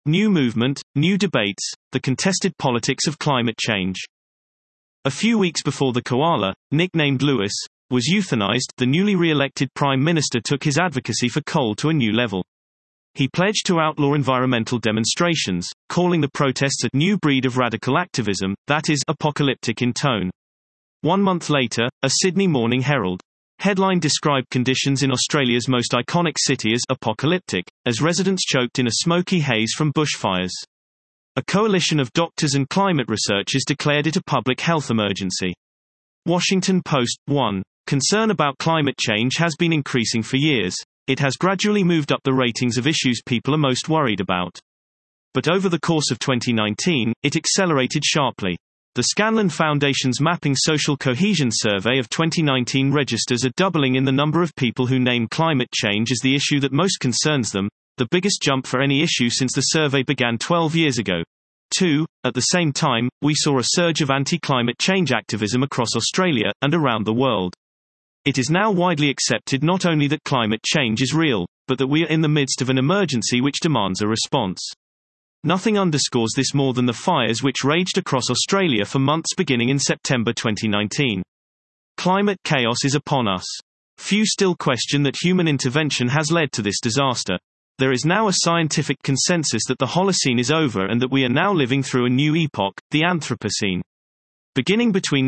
New movement, new debates, the contested politics of climate change. A few weeks before the koala, nicknamed Lewis, was euthanized, the newly re-elected Prime Minister took his advocacy for coal to a new level. He pledged to outlaw environmental demonstrations, calling the protests a new breed of radical activism, that is, apocalyptic in tone. 1 month later, a Sydney Morning Herald headline described conditions in Australia's most iconic city as apocalyptic, as residents choked in a smoky haze from bushfires. A coalition of doctors and climate researchers declared it a public health emergency. Washington Post 1. Concern about climate change has been increasing for years. It has gradually moved up the ratings of issues people are most worried about. But over the course of 2019, it accelerated sharply. The Scanlon Foundation's Mapping Social Cohesion Survey of 2019 registers a doubling in the number of people who name climate change as the issue that most concerns them, the biggest jump for any issue since the survey began 12 years ago. 2. At the same time, we saw a surge of anti-climate change activism across Australia, and around the world. It is now widely accepted not only that climate change is real, but that we are in the midst of an emergency which demands a response. Nothing underscores this more than the fires which raged across Australia for months beginning in September 2019. Climate chaos is upon us. Few still question that human intervention has led to this disaster. There is now a scientific consensus that the Holocene is over and that we are now living through a new epoch, the Anthropocene. Beginning between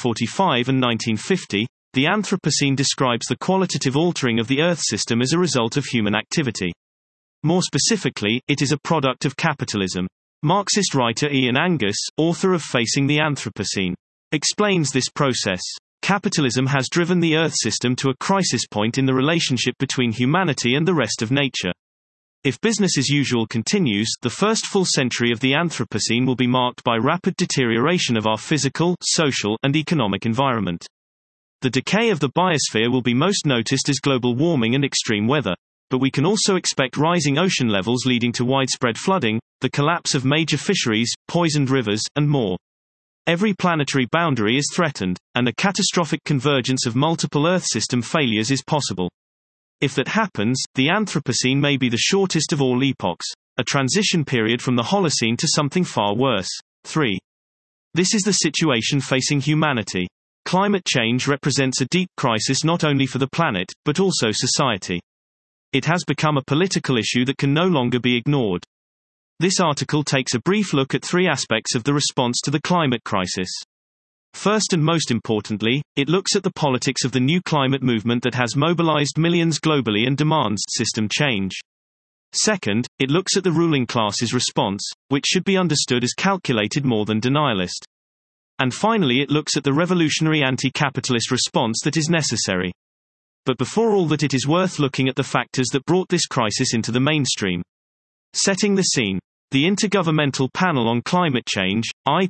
1945 and 1950, the Anthropocene describes the qualitative altering of the Earth system as a result of human activity. More specifically, it is a product of capitalism. Marxist writer Ian Angus, author of Facing the Anthropocene, explains this process. Capitalism has driven the Earth system to a crisis point in the relationship between humanity and the rest of nature. If business as usual continues, the first full century of the Anthropocene will be marked by rapid deterioration of our physical, social, and economic environment. The decay of the biosphere will be most noticed as global warming and extreme weather. But we can also expect rising ocean levels leading to widespread flooding, the collapse of major fisheries, poisoned rivers, and more. Every planetary boundary is threatened, and a catastrophic convergence of multiple Earth system failures is possible. If that happens, the Anthropocene may be the shortest of all epochs, a transition period from the Holocene to something far worse. 3. This is the situation facing humanity. Climate change represents a deep crisis not only for the planet, but also society. It has become a political issue that can no longer be ignored. This article takes a brief look at 3 aspects of the response to the climate crisis. First and most importantly, it looks at the politics of the new climate movement that has mobilized millions globally and demands system change. Second, it looks at the ruling class's response, which should be understood as calculated more than denialist. And finally, it looks at the revolutionary anti-capitalist response that is necessary. But before all that, it is worth looking at the factors that brought this crisis into the mainstream. Setting the scene. The Intergovernmental Panel on Climate Change,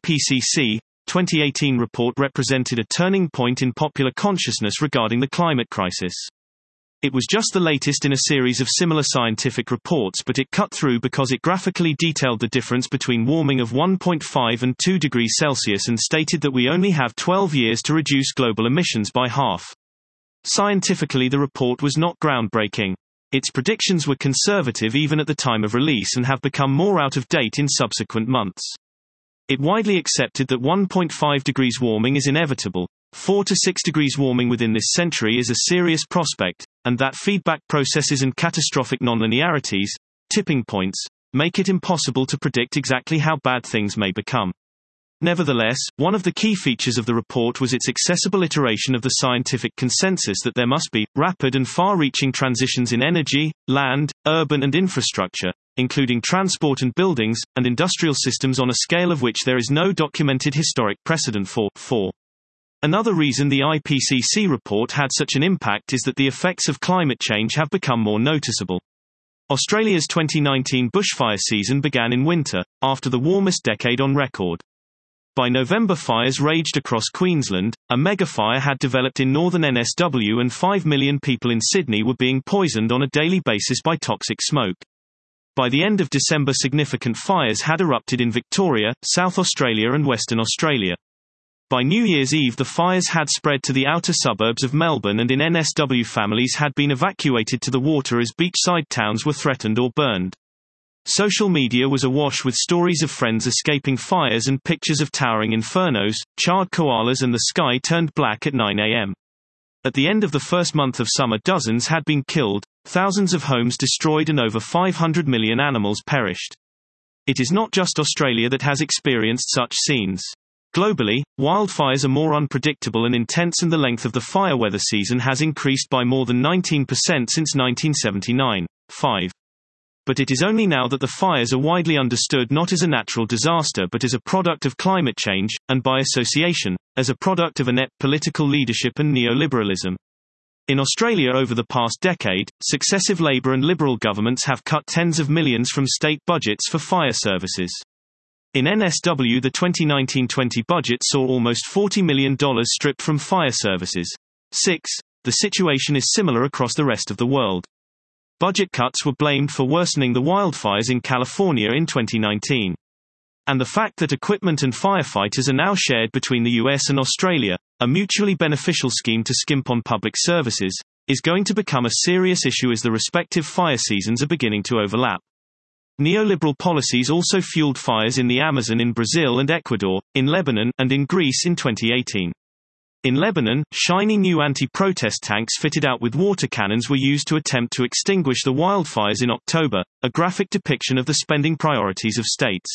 IPCC, 2018 report represented a turning point in popular consciousness regarding the climate crisis. It was just the latest in a series of similar scientific reports, but it cut through because it graphically detailed the difference between warming of 1.5 and 2 degrees Celsius and stated that we only have 12 years to reduce global emissions by half. Scientifically, the report was not groundbreaking. Its predictions were conservative even at the time of release and have become more out of date in subsequent months. It widely accepted that 1.5 degrees warming is inevitable, 4 to 6 degrees warming within this century is a serious prospect, and that feedback processes and catastrophic nonlinearities, tipping points, make it impossible to predict exactly how bad things may become. Nevertheless, one of the key features of the report was its accessible iteration of the scientific consensus that there must be rapid and far-reaching transitions in energy, land, urban and infrastructure, including transport and buildings, and industrial systems on a scale of which there is no documented historic precedent for. 4. Another reason the IPCC report had such an impact is that the effects of climate change have become more noticeable. Australia's 2019 bushfire season began in winter, after the warmest decade on record. By November, fires raged across Queensland, a megafire had developed in northern NSW and 5 million people in Sydney were being poisoned on a daily basis by toxic smoke. By the end of December, significant fires had erupted in Victoria, South Australia and Western Australia. By New Year's Eve, the fires had spread to the outer suburbs of Melbourne, and in NSW families had been evacuated to the water as beachside towns were threatened or burned. Social media was awash with stories of friends escaping fires and pictures of towering infernos, charred koalas, and the sky turned black at 9 a.m. At the end of the first month of summer, dozens had been killed, thousands of homes destroyed, and over 500 million animals perished. It is not just Australia that has experienced such scenes. Globally, wildfires are more unpredictable and intense, and the length of the fire weather season has increased by more than 19% since 1979. 5. But it is only now that the fires are widely understood not as a natural disaster but as a product of climate change, and by association, as a product of inept political leadership and neoliberalism. In Australia over the past decade, successive Labor and Liberal governments have cut tens of millions from state budgets for fire services. In NSW, the 2019-20 budget saw almost $40 million stripped from fire services. 6. The situation is similar across the rest of the world. Budget cuts were blamed for worsening the wildfires in California in 2019. And the fact that equipment and firefighters are now shared between the US and Australia, a mutually beneficial scheme to skimp on public services, is going to become a serious issue as the respective fire seasons are beginning to overlap. Neoliberal policies also fueled fires in the Amazon in Brazil and Ecuador, in Lebanon, and in Greece in 2018. In Lebanon, shiny new anti-protest tanks fitted out with water cannons were used to attempt to extinguish the wildfires in October, a graphic depiction of the spending priorities of states.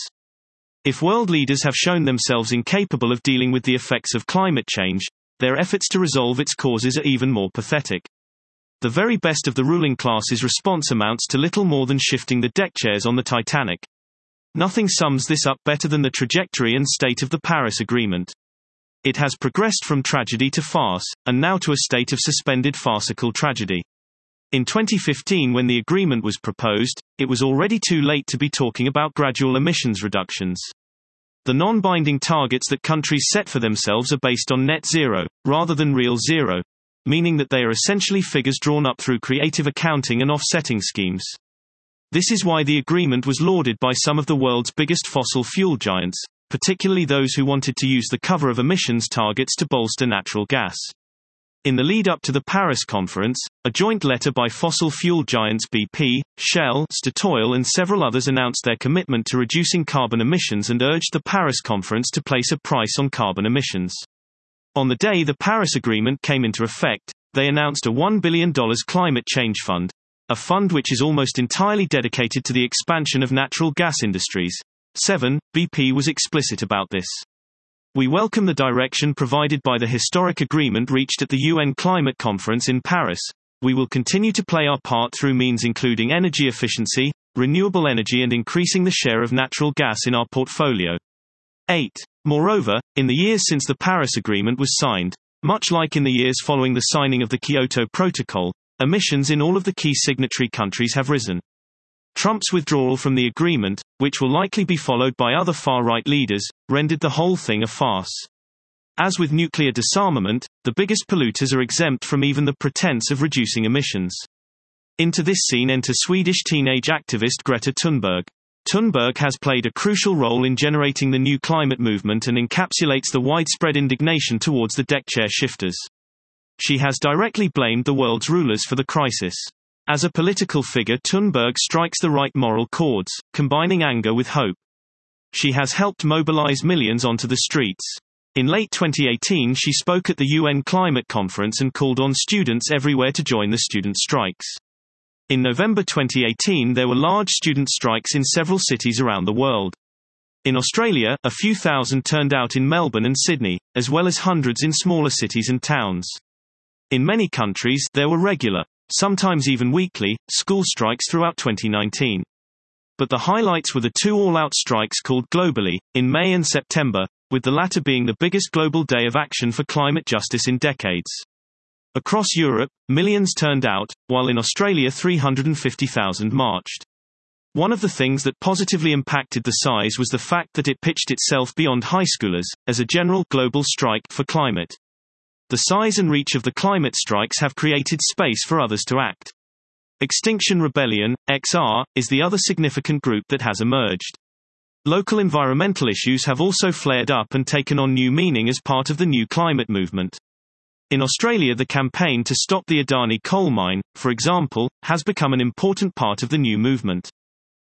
If world leaders have shown themselves incapable of dealing with the effects of climate change, their efforts to resolve its causes are even more pathetic. The very best of the ruling class's response amounts to little more than shifting the deck chairs on the Titanic. Nothing sums this up better than the trajectory and state of the Paris Agreement. It has progressed from tragedy to farce, and now to a state of suspended farcical tragedy. In 2015, when the agreement was proposed, it was already too late to be talking about gradual emissions reductions. The non-binding targets that countries set for themselves are based on net zero, rather than real zero, meaning that they are essentially figures drawn up through creative accounting and offsetting schemes. This is why the agreement was lauded by some of the world's biggest fossil fuel giants, particularly those who wanted to use the cover of emissions targets to bolster natural gas. In the lead-up to the Paris conference, a joint letter by fossil fuel giants BP, Shell, Statoil and several others announced their commitment to reducing carbon emissions and urged the Paris conference to place a price on carbon emissions. On the day the Paris Agreement came into effect, they announced a $1 billion climate change fund, a fund which is almost entirely dedicated to the expansion of natural gas industries. 7. BP was explicit about this. We welcome the direction provided by the historic agreement reached at the UN Climate Conference in Paris. We will continue to play our part through means including energy efficiency, renewable energy, and increasing the share of natural gas in our portfolio. 8. Moreover, in the years since the Paris Agreement was signed, much like in the years following the signing of the Kyoto Protocol, emissions in all of the key signatory countries have risen. Trump's withdrawal from the agreement, which will likely be followed by other far-right leaders, rendered the whole thing a farce. As with nuclear disarmament, the biggest polluters are exempt from even the pretense of reducing emissions. Into this scene enter Swedish teenage activist Greta Thunberg. Thunberg has played a crucial role in generating the new climate movement and encapsulates the widespread indignation towards the deckchair shifters. She has directly blamed the world's rulers for the crisis. As a political figure, Thunberg strikes the right moral chords, combining anger with hope. She has helped mobilize millions onto the streets. In late 2018, she spoke at the UN Climate Conference and called on students everywhere to join the student strikes. In November 2018, there were large student strikes in several cities around the world. In Australia, a few thousand turned out in Melbourne and Sydney, as well as hundreds in smaller cities and towns. In many countries, there were regular, sometimes even weekly, school strikes throughout 2019. But the highlights were the two all-out strikes called Globally, in May and September, with the latter being the biggest global day of action for climate justice in decades. Across Europe, millions turned out, while in Australia 350,000 marched. One of the things that positively impacted the size was the fact that it pitched itself beyond high schoolers, as a general global strike for climate. The size and reach of the climate strikes have created space for others to act. Extinction Rebellion, XR, is the other significant group that has emerged. Local environmental issues have also flared up and taken on new meaning as part of the new climate movement. In Australia, the campaign to stop the Adani coal mine, for example, has become an important part of the new movement.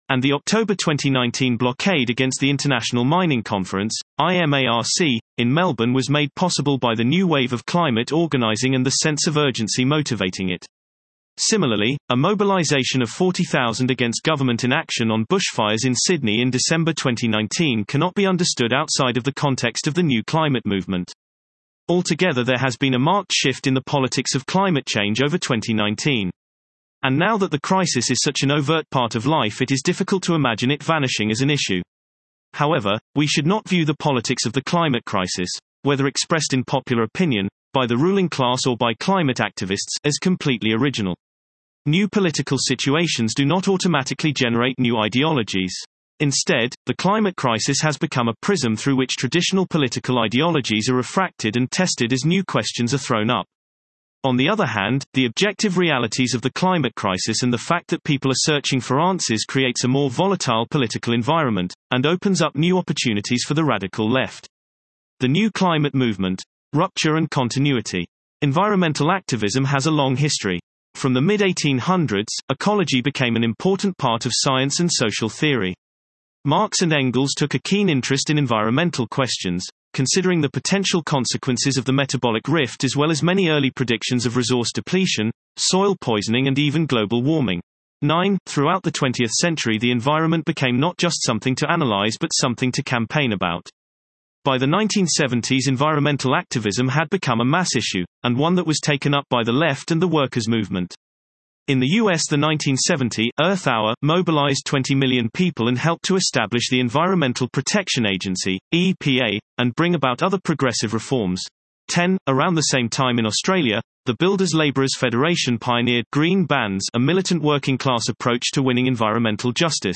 and the October 2019 blockade against the International Mining Conference, IMARC, in Melbourne was made possible by the new wave of climate organising and the sense of urgency motivating it. Similarly, a mobilisation of 40,000 against government inaction on bushfires in Sydney in December 2019 cannot be understood outside of the context of the new climate movement. Altogether, there has been a marked shift in the politics of climate change over 2019. And now that the crisis is such an overt part of life, it is difficult to imagine it vanishing as an issue. However, we should not view the politics of the climate crisis, whether expressed in popular opinion, by the ruling class or by climate activists, as completely original. New political situations do not automatically generate new ideologies. Instead, the climate crisis has become a prism through which traditional political ideologies are refracted and tested as new questions are thrown up. On the other hand, the objective realities of the climate crisis and the fact that people are searching for answers creates a more volatile political environment, and opens up new opportunities for the radical left. The new climate movement. Rupture and continuity. Environmental activism has a long history. From the mid-1800s, ecology became an important part of science and social theory. Marx and Engels took a keen interest in environmental questions, considering the potential consequences of the metabolic rift as well as many early predictions of resource depletion, soil poisoning and even global warming. 9. Throughout the 20th century, the environment became not just something to analyze but something to campaign about. By the 1970s, environmental activism had become a mass issue, and one that was taken up by the left and the workers' movement. In the US, the 1970 Earth Hour mobilized 20 million people and helped to establish the Environmental Protection Agency, EPA, and bring about other progressive reforms. 10. Around the same time in Australia, the Builders Labourers Federation pioneered green bans, a militant working-class approach to winning environmental justice.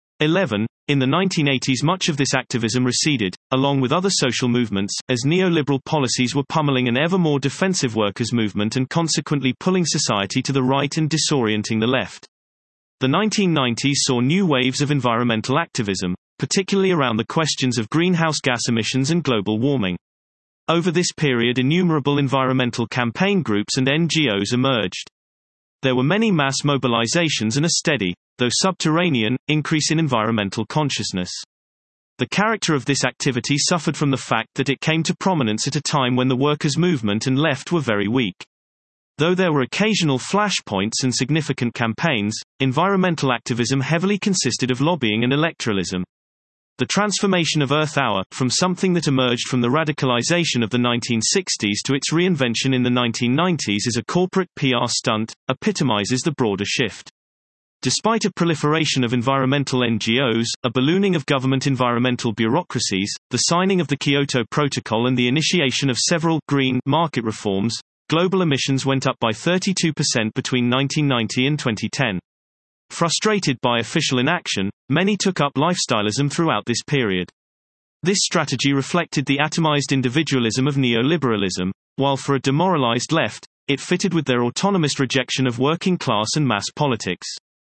11. In the 1980s, much of this activism receded, along with other social movements, as neoliberal policies were pummeling an ever more defensive workers' movement and consequently pulling society to the right and disorienting the left. The 1990s saw new waves of environmental activism, particularly around the questions of greenhouse gas emissions and global warming. Over this period, innumerable environmental campaign groups and NGOs emerged. There were many mass mobilizations and a steady, though subterranean, increase in environmental consciousness. The character of this activity suffered from the fact that it came to prominence at a time when the workers' movement and left were very weak. Though there were occasional flashpoints and significant campaigns, environmental activism heavily consisted of lobbying and electoralism. The transformation of Earth Hour, from something that emerged from the radicalization of the 1960s to its reinvention in the 1990s as a corporate PR stunt, epitomizes the broader shift. Despite a proliferation of environmental NGOs, a ballooning of government environmental bureaucracies, the signing of the Kyoto Protocol and the initiation of several green market reforms, global emissions went up by 32% between 1990 and 2010. Frustrated by official inaction, many took up lifestyleism throughout this period. This strategy reflected the atomized individualism of neoliberalism, while for a demoralized left, it fitted with their autonomous rejection of working class and mass politics.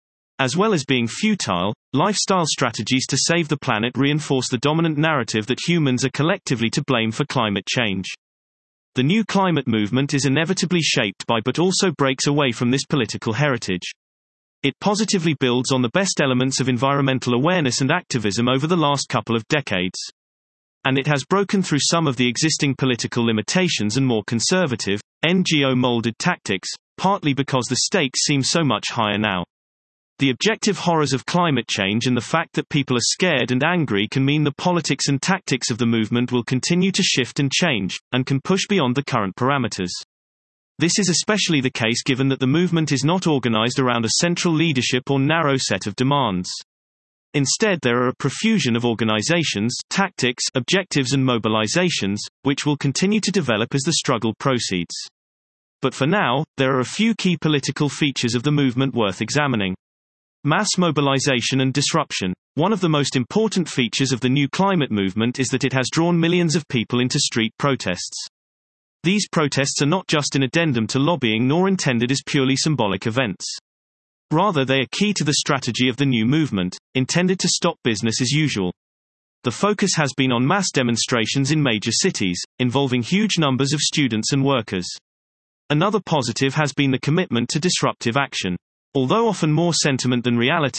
As well as being futile, lifestyle strategies to save the planet reinforce the dominant narrative that humans are collectively to blame for climate change. The new climate movement is inevitably shaped by but also breaks away from this political heritage. It positively builds on the best elements of environmental awareness and activism over the last couple of decades. And it has broken through some of the existing political limitations and more conservative, NGO-molded tactics, partly because the stakes seem so much higher now. The objective horrors of climate change and the fact that people are scared and angry can mean the politics and tactics of the movement will continue to shift and change, and can push beyond the current parameters. This is especially the case given that the movement is not organized around a central leadership or narrow set of demands. Instead, there are a profusion of organizations, tactics, objectives and mobilizations, which will continue to develop as the struggle proceeds. But for now, there are a few key political features of the movement worth examining. Mass mobilization and disruption. One of the most important features of the new climate movement is that it has drawn millions of people into street protests. These protests are not just an addendum to lobbying nor intended as purely symbolic events. Rather, they are key to the strategy of the new movement, intended to stop business as usual. The focus has been on mass demonstrations in major cities, involving huge numbers of students and workers. Another positive has been the commitment to disruptive action. Although often more sentiment than reality,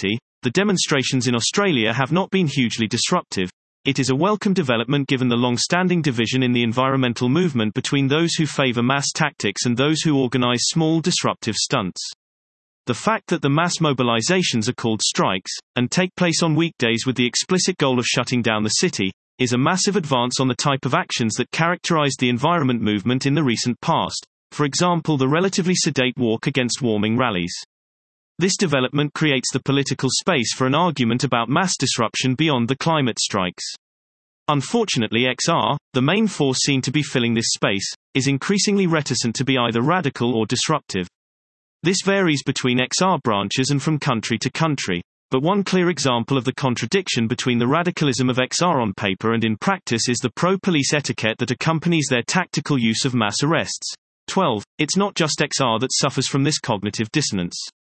the demonstrations in Australia have not been hugely disruptive. It is a welcome development given the long-standing division in the environmental movement between those who favor mass tactics and those who organize small disruptive stunts. The fact that the mass mobilizations are called strikes, and take place on weekdays with the explicit goal of shutting down the city, is a massive advance on the type of actions that characterized the environment movement in the recent past, for example the relatively sedate walk against warming rallies. This development creates the political space for an argument about mass disruption beyond the climate strikes. Unfortunately XR, the main force seen to be filling this space, is increasingly reticent to be either radical or disruptive. This varies between XR branches and from country to country, but one clear example of the contradiction between the radicalism of XR on paper and in practice is the pro-police etiquette that accompanies their tactical use of mass arrests. 12. It's not just XR that suffers from this cognitive dissonance.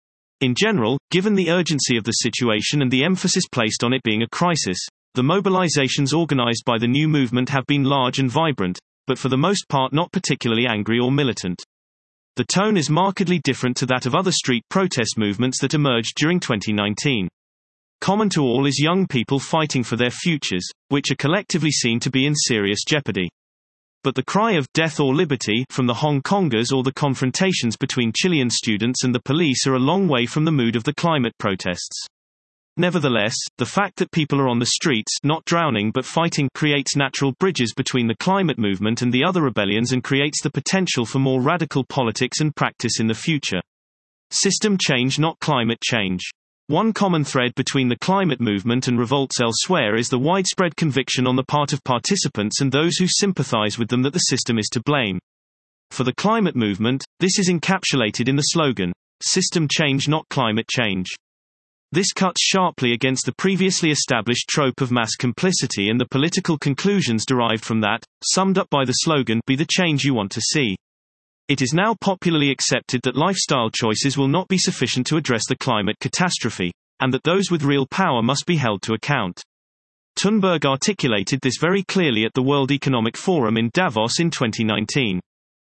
In general, given the urgency of the situation and the emphasis placed on it being a crisis, the mobilizations organized by the new movement have been large and vibrant, but for the most part not particularly angry or militant. The tone is markedly different to that of other street protest movements that emerged during 2019. Common to all is young people fighting for their futures, which are collectively seen to be in serious jeopardy. But the cry of death or liberty from the Hong Kongers or the confrontations between Chilean students and the police are a long way from the mood of the climate protests. Nevertheless, the fact that people are on the streets, not drowning but fighting, creates natural bridges between the climate movement and the other rebellions and creates the potential for more radical politics and practice in the future. System change, not climate change. One common thread between the climate movement and revolts elsewhere is the widespread conviction on the part of participants and those who sympathize with them that the system is to blame. For the climate movement, this is encapsulated in the slogan, "System change, not climate change." This cuts sharply against the previously established trope of mass complicity and the political conclusions derived from that, summed up by the slogan, "Be the change you want to see." It is now popularly accepted that lifestyle choices will not be sufficient to address the climate catastrophe, and that those with real power must be held to account. Thunberg articulated this very clearly at the World Economic Forum in Davos in 2019.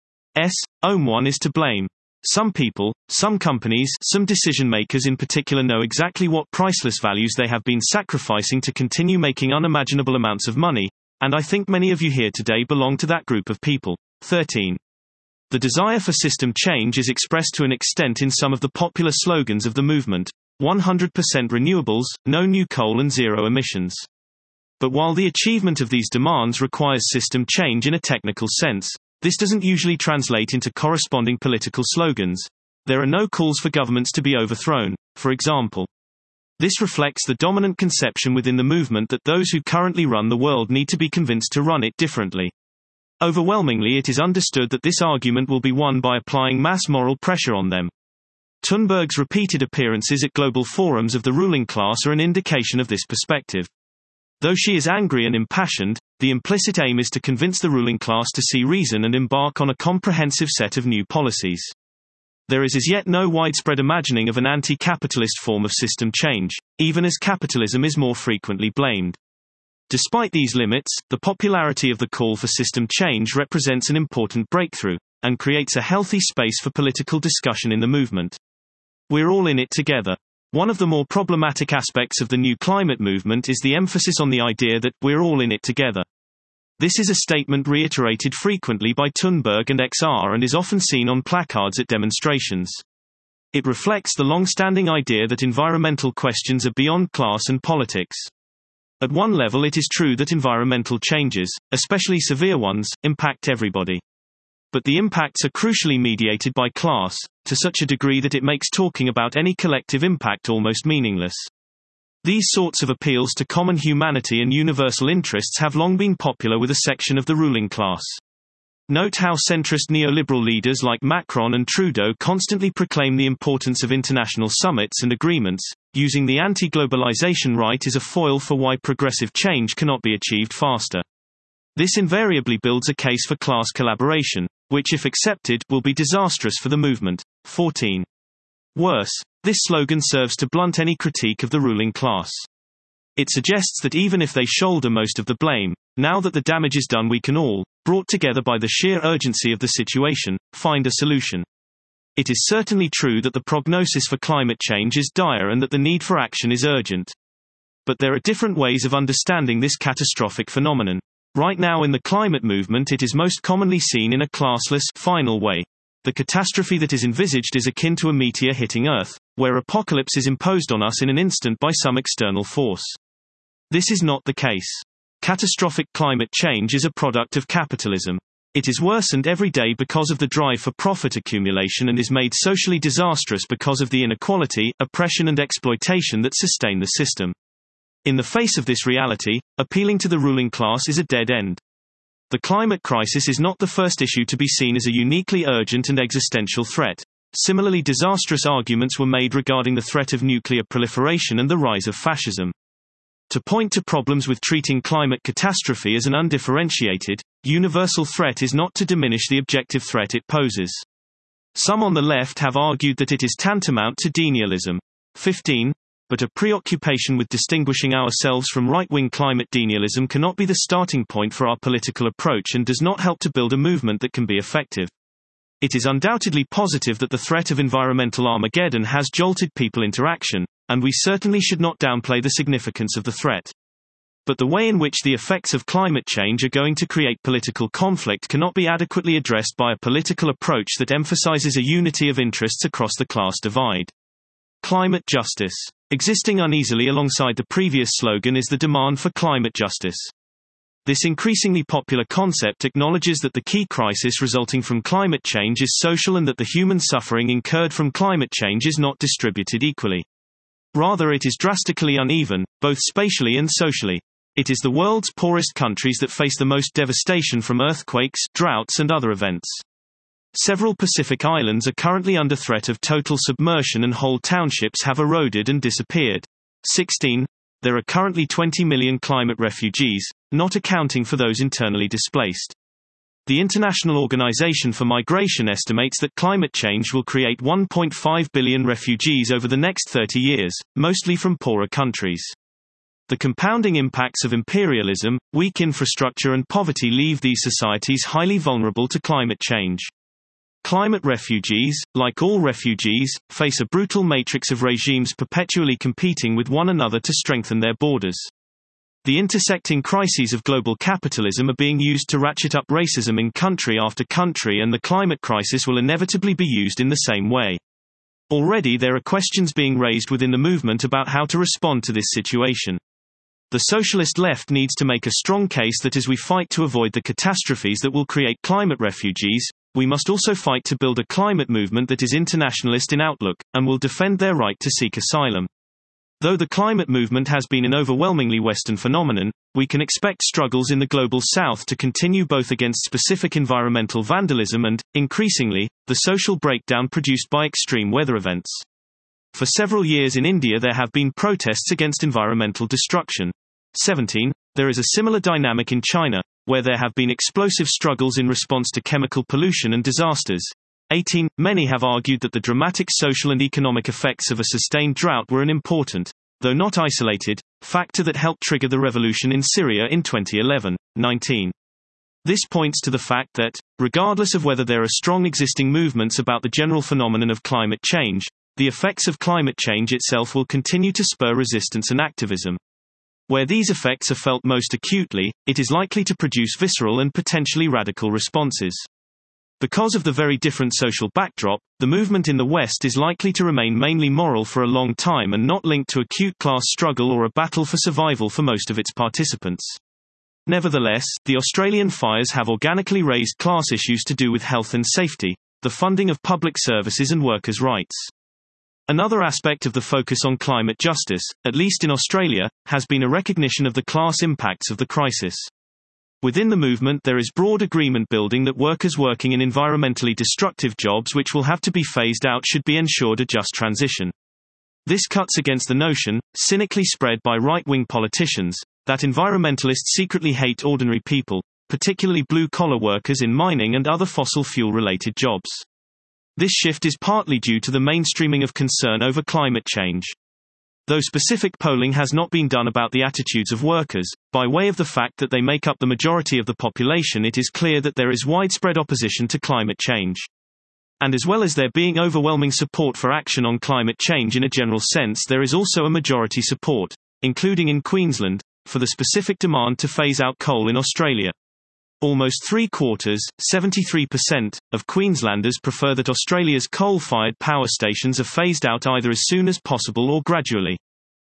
One is to blame. Some people, some companies, some decision-makers in particular know exactly what priceless values they have been sacrificing to continue making unimaginable amounts of money, and I think many of you here today belong to that group of people. 13. The desire for system change is expressed to an extent in some of the popular slogans of the movement: 100% renewables, no new coal and zero emissions. But while the achievement of these demands requires system change in a technical sense, this doesn't usually translate into corresponding political slogans. There are no calls for governments to be overthrown, for example. This reflects the dominant conception within the movement that those who currently run the world need to be convinced to run it differently. Overwhelmingly, it is understood that this argument will be won by applying mass moral pressure on them. Thunberg's repeated appearances at global forums of the ruling class are an indication of this perspective. Though she is angry and impassioned, the implicit aim is to convince the ruling class to see reason and embark on a comprehensive set of new policies. There is as yet no widespread imagining of an anti-capitalist form of system change, even as capitalism is more frequently blamed. Despite these limits, the popularity of the call for system change represents an important breakthrough, and creates a healthy space for political discussion in the movement. We're all in it together. One of the more problematic aspects of the new climate movement is the emphasis on the idea that we're all in it together. This is a statement reiterated frequently by Thunberg and XR and is often seen on placards at demonstrations. It reflects the long-standing idea that environmental questions are beyond class and politics. At one level, it is true that environmental changes, especially severe ones, impact everybody. But the impacts are crucially mediated by class, to such a degree that it makes talking about any collective impact almost meaningless. These sorts of appeals to common humanity and universal interests have long been popular with a section of the ruling class. Note how centrist neoliberal leaders like Macron and Trudeau constantly proclaim the importance of international summits and agreements, using the anti-globalization right as a foil for why progressive change cannot be achieved faster. This invariably builds a case for class collaboration, which if accepted, will be disastrous for the movement. 14. Worse, this slogan serves to blunt any critique of the ruling class. It suggests that even if they shoulder most of the blame, now that the damage is done we can all, brought together by the sheer urgency of the situation, find a solution. It is certainly true that the prognosis for climate change is dire and that the need for action is urgent. But there are different ways of understanding this catastrophic phenomenon. Right now in the climate movement it is most commonly seen in a classless, final way. The catastrophe that is envisaged is akin to a meteor hitting Earth, where apocalypse is imposed on us in an instant by some external force. This is not the case. Catastrophic climate change is a product of capitalism. It is worsened every day because of the drive for profit accumulation and is made socially disastrous because of the inequality, oppression and exploitation that sustain the system. In the face of this reality, appealing to the ruling class is a dead end. The climate crisis is not the first issue to be seen as a uniquely urgent and existential threat. Similarly disastrous arguments were made regarding the threat of nuclear proliferation and the rise of fascism. To point to problems with treating climate catastrophe as an undifferentiated, universal threat is not to diminish the objective threat it poses. Some on the left have argued that it is tantamount to denialism. 15. But a preoccupation with distinguishing ourselves from right-wing climate denialism cannot be the starting point for our political approach and does not help to build a movement that can be effective. It is undoubtedly positive that the threat of environmental Armageddon has jolted people into action, and we certainly should not downplay the significance of the threat. But the way in which the effects of climate change are going to create political conflict cannot be adequately addressed by a political approach that emphasizes a unity of interests across the class divide. Climate justice. Existing uneasily alongside the previous slogan is the demand for climate justice. This increasingly popular concept acknowledges that the key crisis resulting from climate change is social and that the human suffering incurred from climate change is not distributed equally. Rather, it is drastically uneven, both spatially and socially. It is the world's poorest countries that face the most devastation from earthquakes, droughts, and other events. Several Pacific islands are currently under threat of total submersion and whole townships have eroded and disappeared. 16. There are currently 20 million climate refugees, not accounting for those internally displaced. The International Organization for Migration estimates that climate change will create 1.5 billion refugees over the next 30 years, mostly from poorer countries. The compounding impacts of imperialism, weak infrastructure and poverty leave these societies highly vulnerable to climate change. Climate refugees, like all refugees, face a brutal matrix of regimes perpetually competing with one another to strengthen their borders. The intersecting crises of global capitalism are being used to ratchet up racism in country after country, and the climate crisis will inevitably be used in the same way. Already there are questions being raised within the movement about how to respond to this situation. The socialist left needs to make a strong case that as we fight to avoid the catastrophes that will create climate refugees, we must also fight to build a climate movement that is internationalist in outlook, and will defend their right to seek asylum. Though the climate movement has been an overwhelmingly Western phenomenon, we can expect struggles in the global South to continue both against specific environmental vandalism and, increasingly, the social breakdown produced by extreme weather events. For several years in India there have been protests against environmental destruction. 17. There is a similar dynamic in China, where there have been explosive struggles in response to chemical pollution and disasters. 18. Many have argued that the dramatic social and economic effects of a sustained drought were an important, though not isolated, factor that helped trigger the revolution in Syria in 2011. 19. This points to the fact that, regardless of whether there are strong existing movements about the general phenomenon of climate change, the effects of climate change itself will continue to spur resistance and activism. Where these effects are felt most acutely, it is likely to produce visceral and potentially radical responses. Because of the very different social backdrop, the movement in the West is likely to remain mainly moral for a long time and not linked to acute class struggle or a battle for survival for most of its participants. Nevertheless, the Australian fires have organically raised class issues to do with health and safety, the funding of public services and workers' rights. Another aspect of the focus on climate justice, at least in Australia, has been a recognition of the class impacts of the crisis. Within the movement there is broad agreement building that workers working in environmentally destructive jobs which will have to be phased out should be ensured a just transition. This cuts against the notion, cynically spread by right-wing politicians, that environmentalists secretly hate ordinary people, particularly blue-collar workers in mining and other fossil fuel-related jobs. This shift is partly due to the mainstreaming of concern over climate change. Though specific polling has not been done about the attitudes of workers, by way of the fact that they make up the majority of the population, it is clear that there is widespread opposition to climate change. And as well as there being overwhelming support for action on climate change in a general sense, there is also a majority support, including in Queensland, for the specific demand to phase out coal in Australia. Almost 3/4, 73%, of Queenslanders prefer that Australia's coal-fired power stations are phased out either as soon as possible or gradually.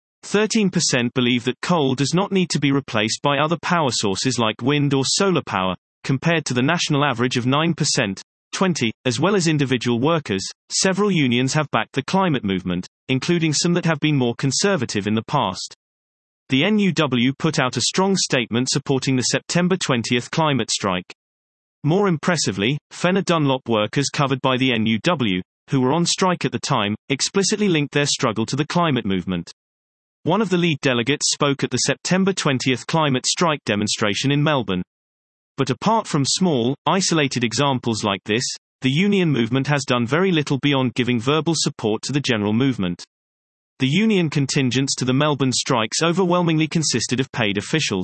13% believe that coal does not need to be replaced by other power sources like wind or solar power, compared to the national average of 9%. 20. As well as individual workers, several unions have backed the climate movement, including some that have been more conservative in the past. The NUW put out a strong statement supporting the September 20 climate strike. More impressively, Fenner Dunlop workers covered by the NUW, who were on strike at the time, explicitly linked their struggle to the climate movement. One of the lead delegates spoke at the September 20 climate strike demonstration in Melbourne. But apart from small, isolated examples like this, the union movement has done very little beyond giving verbal support to the general movement. The union contingents to the Melbourne strikes overwhelmingly consisted of paid officials.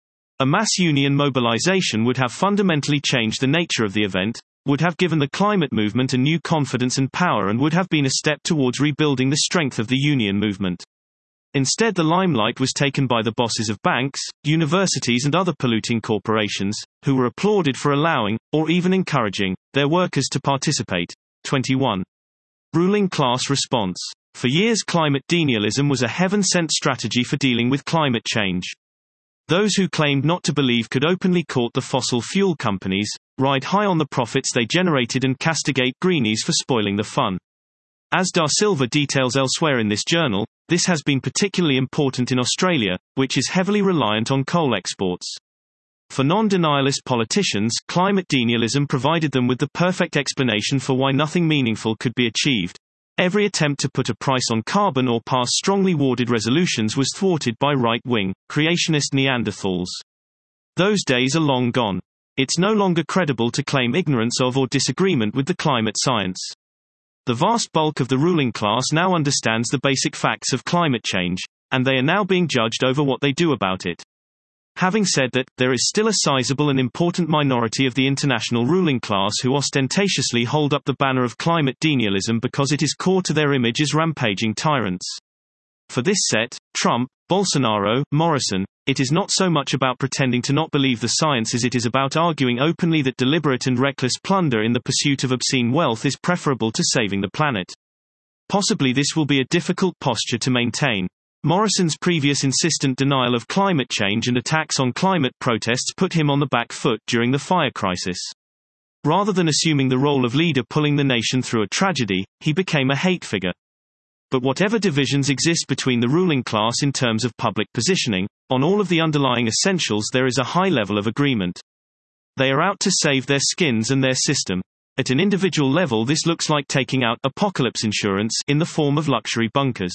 A mass union mobilization would have fundamentally changed the nature of the event, would have given the climate movement a new confidence and power, and would have been a step towards rebuilding the strength of the union movement. Instead, the limelight was taken by the bosses of banks, universities and other polluting corporations, who were applauded for allowing, or even encouraging, their workers to participate. 21. Ruling class response. For years, climate denialism was a heaven-sent strategy for dealing with climate change. Those who claimed not to believe could openly court the fossil fuel companies, ride high on the profits they generated, and castigate greenies for spoiling the fun. As Da Silva details elsewhere in this journal, this has been particularly important in Australia, which is heavily reliant on coal exports. For non-denialist politicians, climate denialism provided them with the perfect explanation for why nothing meaningful could be achieved. Every attempt to put a price on carbon or pass strongly worded resolutions was thwarted by right-wing, creationist Neanderthals. Those days are long gone. It's no longer credible to claim ignorance of or disagreement with the climate science. The vast bulk of the ruling class now understands the basic facts of climate change, and they are now being judged over what they do about it. Having said that, there is still a sizable and important minority of the international ruling class who ostentatiously hold up the banner of climate denialism because it is core to their image as rampaging tyrants. For this set, Trump, Bolsonaro, Morrison, it is not so much about pretending to not believe the science as it is about arguing openly that deliberate and reckless plunder in the pursuit of obscene wealth is preferable to saving the planet. Possibly this will be a difficult posture to maintain. Morrison's previous insistent denial of climate change and attacks on climate protests put him on the back foot during the fire crisis. Rather than assuming the role of leader pulling the nation through a tragedy, he became a hate figure. But whatever divisions exist between the ruling class in terms of public positioning, on all of the underlying essentials there is a high level of agreement. They are out to save their skins and their system. At an individual level, this looks like taking out apocalypse insurance in the form of luxury bunkers.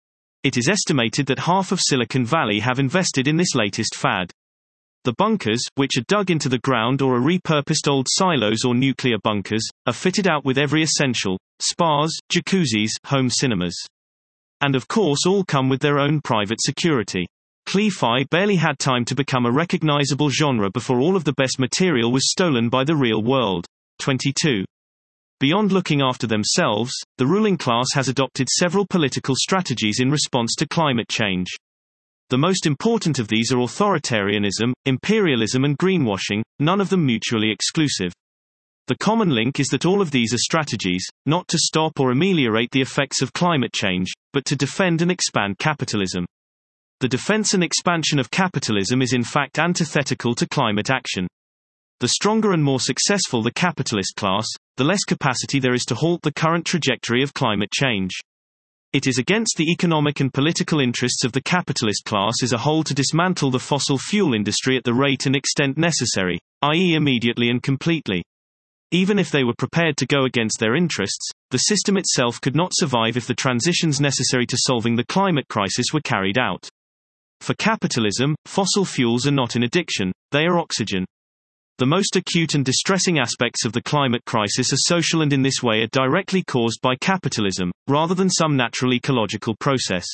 It is estimated that half of Silicon Valley have invested in this latest fad. The bunkers, which are dug into the ground or are repurposed old silos or nuclear bunkers, are fitted out with every essential: spas, jacuzzis, home cinemas. And of course all come with their own private security. Cli-Fi barely had time to become a recognizable genre before all of the best material was stolen by the real world. 22. Beyond looking after themselves, the ruling class has adopted several political strategies in response to climate change. The most important of these are authoritarianism, imperialism and greenwashing, none of them mutually exclusive. The common link is that all of these are strategies, not to stop or ameliorate the effects of climate change, but to defend and expand capitalism. The defense and expansion of capitalism is in fact antithetical to climate action. The stronger and more successful the capitalist class, the less capacity there is to halt the current trajectory of climate change. It is against the economic and political interests of the capitalist class as a whole to dismantle the fossil fuel industry at the rate and extent necessary, i.e. immediately and completely. Even if they were prepared to go against their interests, the system itself could not survive if the transitions necessary to solving the climate crisis were carried out. For capitalism, fossil fuels are not an addiction, they are oxygen. The most acute and distressing aspects of the climate crisis are social and in this way are directly caused by capitalism, rather than some natural ecological process.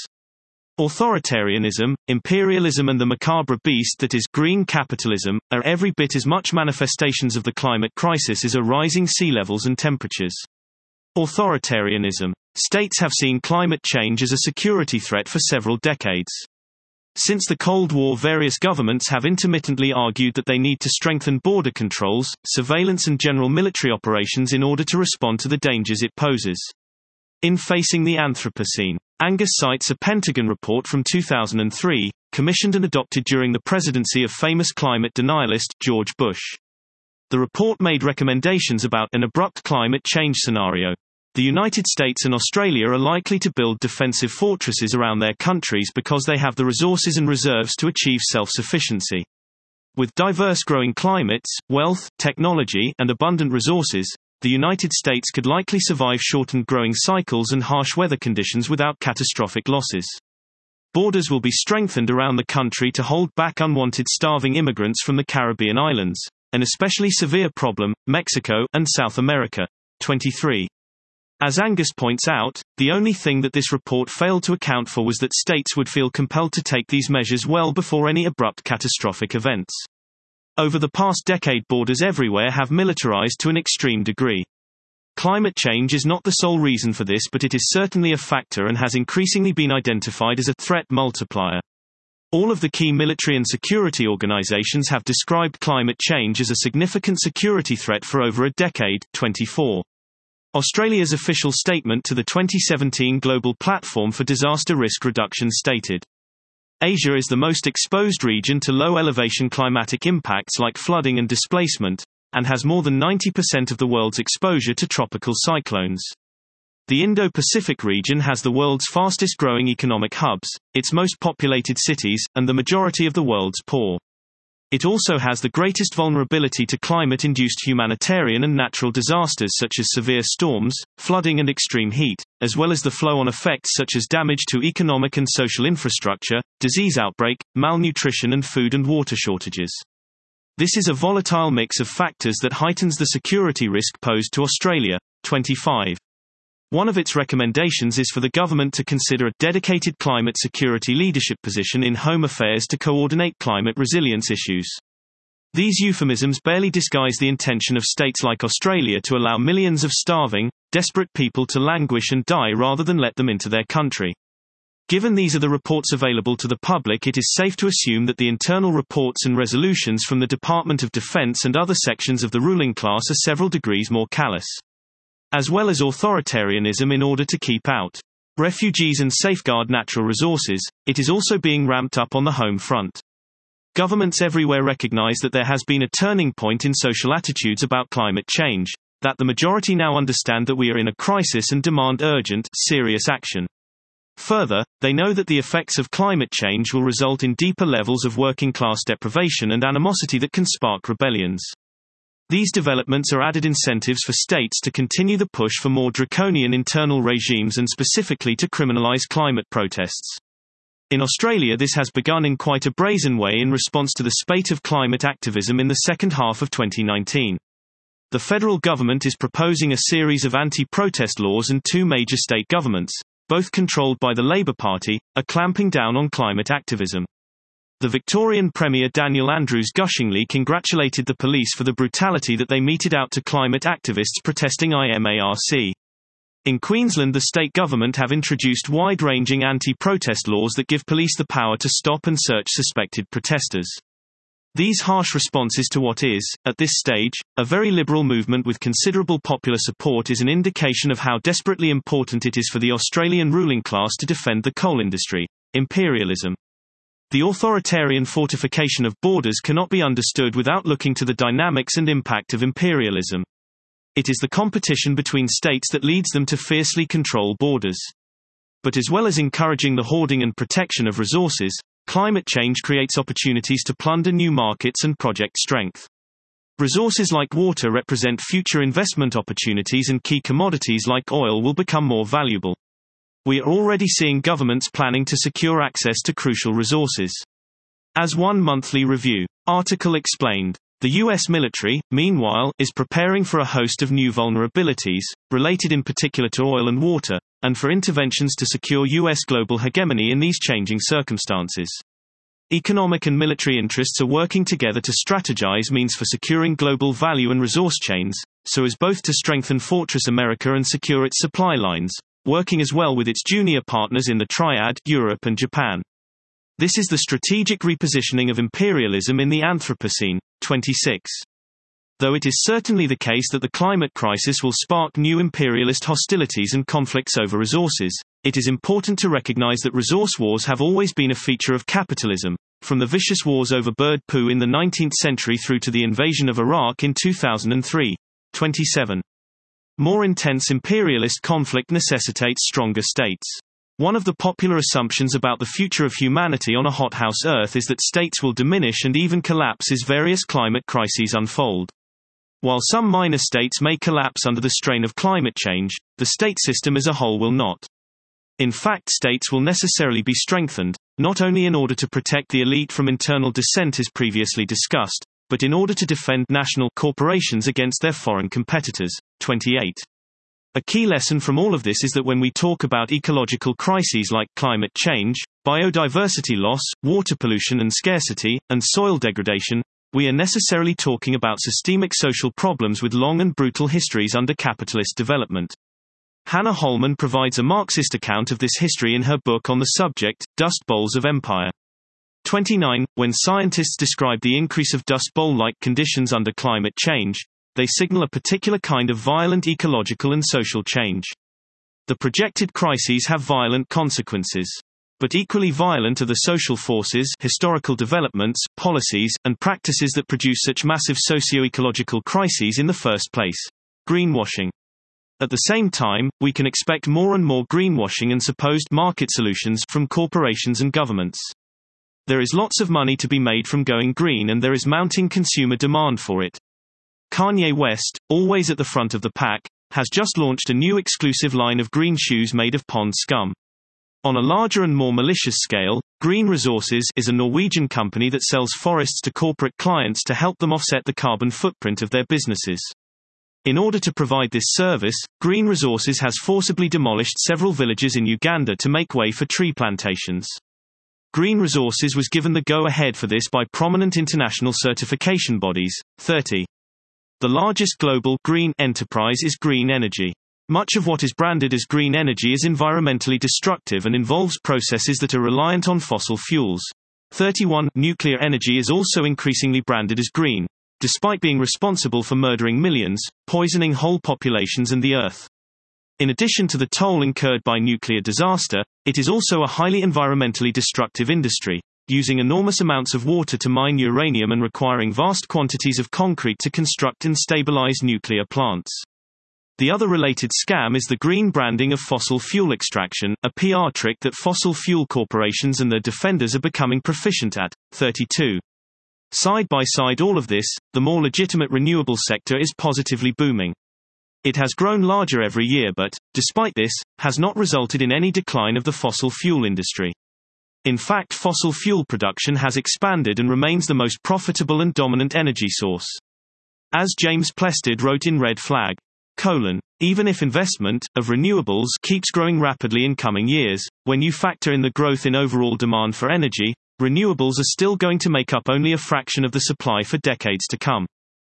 Authoritarianism, imperialism and the macabre beast that is green capitalism, are every bit as much manifestations of the climate crisis as are rising sea levels and temperatures. Authoritarianism. States have seen climate change as a security threat for several decades. Since the Cold War, various governments have intermittently argued that they need to strengthen border controls, surveillance and general military operations in order to respond to the dangers it poses. In Facing the Anthropocene, Angus cites a Pentagon report from 2003, commissioned and adopted during the presidency of famous climate denialist George Bush. The report made recommendations about an abrupt climate change scenario. The United States and Australia are likely to build defensive fortresses around their countries because they have the resources and reserves to achieve self-sufficiency. With diverse growing climates, wealth, technology, and abundant resources, the United States could likely survive shortened growing cycles and harsh weather conditions without catastrophic losses. Borders will be strengthened around the country to hold back unwanted starving immigrants from the Caribbean islands, an especially severe problem, Mexico, and South America. 23. As Angus points out, the only thing that this report failed to account for was that states would feel compelled to take these measures well before any abrupt catastrophic events. Over the past decade, borders everywhere have militarized to an extreme degree. Climate change is not the sole reason for this, but it is certainly a factor and has increasingly been identified as a threat multiplier. All of the key military and security organizations have described climate change as a significant security threat for over a decade. 24. Australia's official statement to the 2017 Global Platform for Disaster Risk Reduction stated, Asia is the most exposed region to low-elevation climatic impacts like flooding and displacement, and has more than 90% of the world's exposure to tropical cyclones. The Indo-Pacific region has the world's fastest-growing economic hubs, its most populated cities, and the majority of the world's poor. It also has the greatest vulnerability to climate-induced humanitarian and natural disasters such as severe storms, flooding and extreme heat, as well as the flow-on effects such as damage to economic and social infrastructure, disease outbreak, malnutrition and food and water shortages. This is a volatile mix of factors that heightens the security risk posed to Australia. 25. One of its recommendations is for the government to consider a dedicated climate security leadership position in Home Affairs to coordinate climate resilience issues. These euphemisms barely disguise the intention of states like Australia to allow millions of starving, desperate people to languish and die rather than let them into their country. Given these are the reports available to the public, it is safe to assume that the internal reports and resolutions from the Department of Defense and other sections of the ruling class are several degrees more callous. As well as authoritarianism in order to keep out refugees and safeguard natural resources, it is also being ramped up on the home front. Governments everywhere recognize that there has been a turning point in social attitudes about climate change, that the majority now understand that we are in a crisis and demand urgent, serious action. Further, they know that the effects of climate change will result in deeper levels of working-class deprivation and animosity that can spark rebellions. These developments are added incentives for states to continue the push for more draconian internal regimes and specifically to criminalize climate protests. In Australia, this has begun in quite a brazen way in response to the spate of climate activism in the second half of 2019. The federal government is proposing a series of anti-protest laws, and two major state governments, both controlled by the Labour Party, are clamping down on climate activism. The Victorian Premier Daniel Andrews gushingly congratulated the police for the brutality that they meted out to climate activists protesting IMARC. In Queensland, the state government have introduced wide-ranging anti-protest laws that give police the power to stop and search suspected protesters. These harsh responses to what is, at this stage, a very liberal movement with considerable popular support is an indication of how desperately important it is for the Australian ruling class to defend the coal industry. Imperialism. The authoritarian fortification of borders cannot be understood without looking to the dynamics and impact of imperialism. It is the competition between states that leads them to fiercely control borders. But as well as encouraging the hoarding and protection of resources, climate change creates opportunities to plunder new markets and project strength. Resources like water represent future investment opportunities, and key commodities like oil will become more valuable. We are already seeing governments planning to secure access to crucial resources. As one monthly review article explained, the U.S. military, meanwhile, is preparing for a host of new vulnerabilities, related in particular to oil and water, and for interventions to secure U.S. global hegemony in these changing circumstances. Economic and military interests are working together to strategize means for securing global value and resource chains, so as both to strengthen Fortress America and secure its supply lines, working as well with its junior partners in the Triad, Europe and Japan. This is the strategic repositioning of imperialism in the Anthropocene. 26. Though it is certainly the case that the climate crisis will spark new imperialist hostilities and conflicts over resources, it is important to recognize that resource wars have always been a feature of capitalism, from the vicious wars over bird poo in the 19th century through to the invasion of Iraq in 2003. 27. More intense imperialist conflict necessitates stronger states. One of the popular assumptions about the future of humanity on a hothouse Earth is that states will diminish and even collapse as various climate crises unfold. While some minor states may collapse under the strain of climate change, the state system as a whole will not. In fact, states will necessarily be strengthened, not only in order to protect the elite from internal dissent as previously discussed, but in order to defend national corporations against their foreign competitors. 28. A key lesson from all of this is that when we talk about ecological crises like climate change, biodiversity loss, water pollution and scarcity, and soil degradation, we are necessarily talking about systemic social problems with long and brutal histories under capitalist development. Hannah Holman provides a Marxist account of this history in her book on the subject, Dust Bowls of Empire. 29. When scientists describe the increase of dust bowl-like conditions under climate change, they signal a particular kind of violent ecological and social change. The projected crises have violent consequences. But equally violent are the social forces, historical developments, policies, and practices that produce such massive socio-ecological crises in the first place. Greenwashing. At the same time, we can expect more and more greenwashing and supposed market solutions from corporations and governments. There is lots of money to be made from going green and there is mounting consumer demand for it. Kanye West, always at the front of the pack, has just launched a new exclusive line of green shoes made of pond scum. On a larger and more malicious scale, Green Resources is a Norwegian company that sells forests to corporate clients to help them offset the carbon footprint of their businesses. In order to provide this service, Green Resources has forcibly demolished several villages in Uganda to make way for tree plantations. Green Resources was given the go-ahead for this by prominent international certification bodies. 30. The largest global green enterprise is green energy. Much of what is branded as green energy is environmentally destructive and involves processes that are reliant on fossil fuels. 31. Nuclear energy is also increasingly branded as green, despite being responsible for murdering millions, poisoning whole populations and the Earth. In addition to the toll incurred by nuclear disaster, it is also a highly environmentally destructive industry, using enormous amounts of water to mine uranium and requiring vast quantities of concrete to construct and stabilize nuclear plants. The other related scam is the green branding of fossil fuel extraction, a PR trick that fossil fuel corporations and their defenders are becoming proficient at. 32. Side by side all of this, the more legitimate renewable sector is positively booming. It has grown larger every year but, despite this, has not resulted in any decline of the fossil fuel industry. In fact, fossil fuel production has expanded and remains the most profitable and dominant energy source. As James Plested wrote in Red Flag, even if investment of renewables keeps growing rapidly in coming years, when you factor in the growth in overall demand for energy, renewables are still going to make up only a fraction of the supply for decades to come.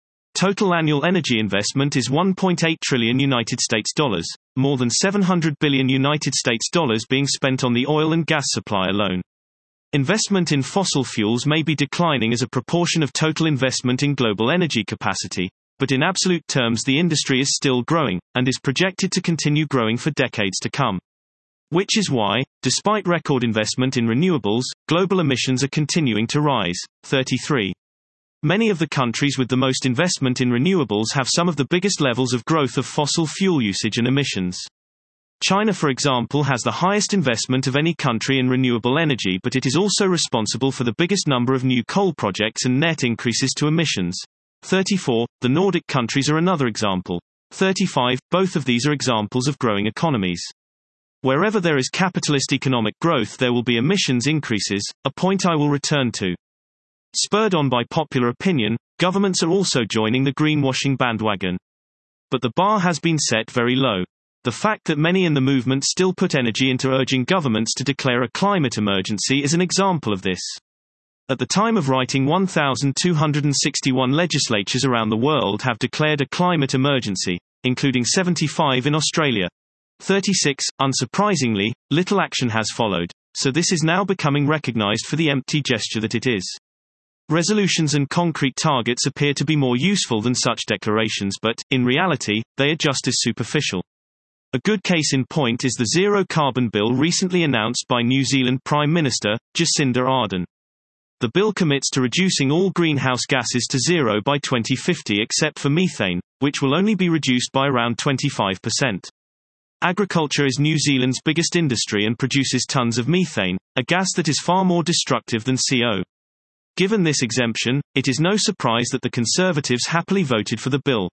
Total annual energy investment is $1.8 trillion United States dollars, more than $700 billion United States dollars being spent on the oil and gas supply alone. Investment in fossil fuels may be declining as a proportion of total investment in global energy capacity, but in absolute terms the industry is still growing, and is projected to continue growing for decades to come. Which is why, despite record investment in renewables, global emissions are continuing to rise. 33. Many of the countries with the most investment in renewables have some of the biggest levels of growth of fossil fuel usage and emissions. China, for example, has the highest investment of any country in renewable energy, but it is also responsible for the biggest number of new coal projects and net increases to emissions. 34. The Nordic countries are another example. 35. Both of these are examples of growing economies. Wherever there is capitalist economic growth, there will be emissions increases, a point I will return to. Spurred on by popular opinion, governments are also joining the greenwashing bandwagon. But the bar has been set very low. The fact that many in the movement still put energy into urging governments to declare a climate emergency is an example of this. At the time of writing, 1,261 legislatures around the world have declared a climate emergency, including 75 in Australia. 36. Unsurprisingly, little action has followed, so this is now becoming recognized for the empty gesture that it is. Resolutions and concrete targets appear to be more useful than such declarations, but, in reality, they are just as superficial. A good case in point is the Zero Carbon Bill recently announced by New Zealand Prime Minister, Jacinda Ardern. The bill commits to reducing all greenhouse gases to zero by 2050 except for methane, which will only be reduced by around 25%. Agriculture is New Zealand's biggest industry and produces tons of methane, a gas that is far more destructive than CO. Given this exemption, it is no surprise that the Conservatives happily voted for the bill.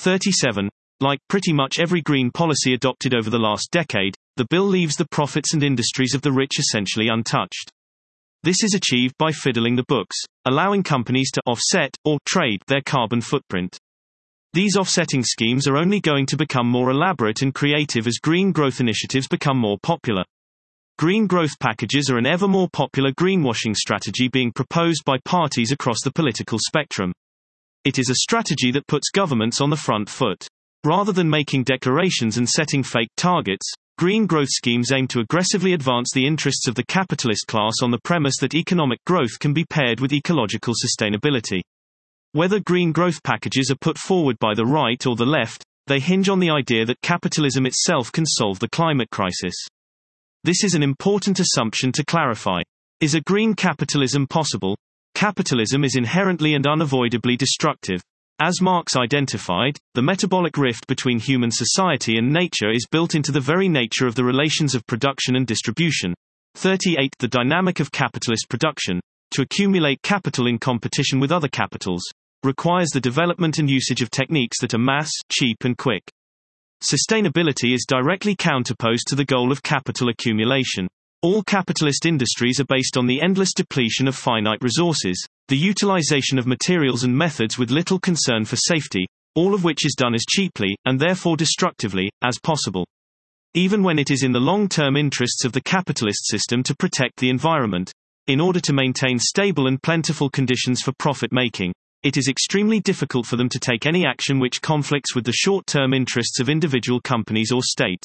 37. Like pretty much every green policy adopted over the last decade, the bill leaves the profits and industries of the rich essentially untouched. This is achieved by fiddling the books, allowing companies to offset, or trade, their carbon footprint. These offsetting schemes are only going to become more elaborate and creative as green growth initiatives become more popular. Green growth packages are an ever more popular greenwashing strategy being proposed by parties across the political spectrum. It is a strategy that puts governments on the front foot. Rather than making declarations and setting fake targets, green growth schemes aim to aggressively advance the interests of the capitalist class on the premise that economic growth can be paired with ecological sustainability. Whether green growth packages are put forward by the right or the left, they hinge on the idea that capitalism itself can solve the climate crisis. This is an important assumption to clarify. Is a green capitalism possible? Capitalism is inherently and unavoidably destructive. As Marx identified, the metabolic rift between human society and nature is built into the very nature of the relations of production and distribution. 38. The dynamic of capitalist production, to accumulate capital in competition with other capitals, requires the development and usage of techniques that are mass, cheap and quick. Sustainability is directly counterposed to the goal of capital accumulation. All capitalist industries are based on the endless depletion of finite resources, the utilization of materials and methods with little concern for safety, all of which is done as cheaply, and therefore destructively, as possible. Even when it is in the long-term interests of the capitalist system to protect the environment, in order to maintain stable and plentiful conditions for profit-making, it is extremely difficult for them to take any action which conflicts with the short-term interests of individual companies or states.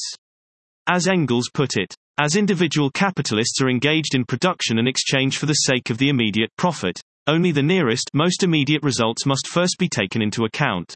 As Engels put it, as individual capitalists are engaged in production and exchange for the sake of the immediate profit, only the nearest, most immediate results must first be taken into account.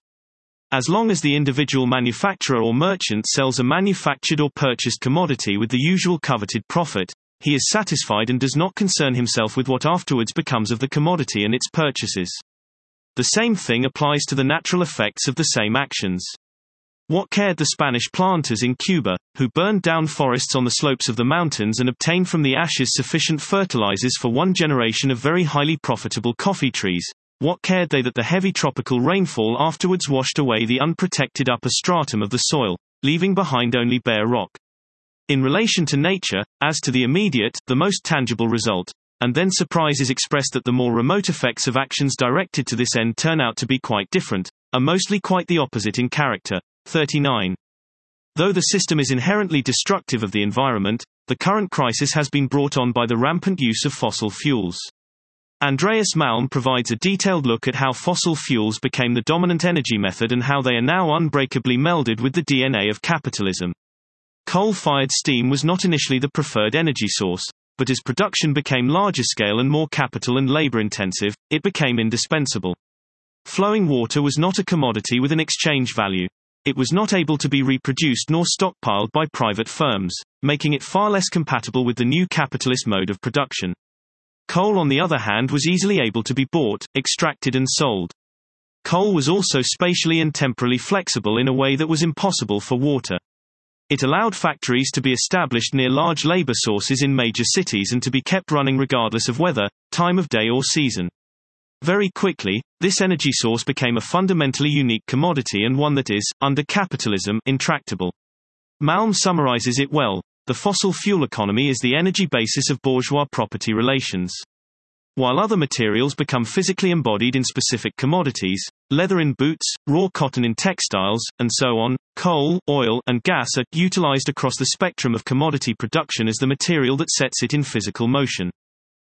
As long as the individual manufacturer or merchant sells a manufactured or purchased commodity with the usual coveted profit, he is satisfied and does not concern himself with what afterwards becomes of the commodity and its purchases. The same thing applies to the natural effects of the same actions. What cared the Spanish planters in Cuba, who burned down forests on the slopes of the mountains and obtained from the ashes sufficient fertilizers for one generation of very highly profitable coffee trees? What cared they that the heavy tropical rainfall afterwards washed away the unprotected upper stratum of the soil, leaving behind only bare rock? In relation to nature, as to the immediate, the most tangible result, and then surprise is expressed that the more remote effects of actions directed to this end turn out to be quite different, are mostly quite the opposite in character. 39. Though the system is inherently destructive of the environment, the current crisis has been brought on by the rampant use of fossil fuels. Andreas Malm provides a detailed look at how fossil fuels became the dominant energy method and how they are now unbreakably melded with the DNA of capitalism. Coal-fired steam was not initially the preferred energy source, but as production became larger scale and more capital and labor-intensive, it became indispensable. Flowing water was not a commodity with an exchange value. It was not able to be reproduced nor stockpiled by private firms, making it far less compatible with the new capitalist mode of production. Coal, on the other hand, was easily able to be bought, extracted and sold. Coal was also spatially and temporally flexible in a way that was impossible for water. It allowed factories to be established near large labor sources in major cities and to be kept running regardless of weather, time of day or season. Very quickly, this energy source became a fundamentally unique commodity and one that is, under capitalism, intractable. Malm summarizes it well: the fossil fuel economy is the energy basis of bourgeois property relations. While other materials become physically embodied in specific commodities, leather in boots, raw cotton in textiles, and so on, coal, oil, and gas are utilized across the spectrum of commodity production as the material that sets it in physical motion.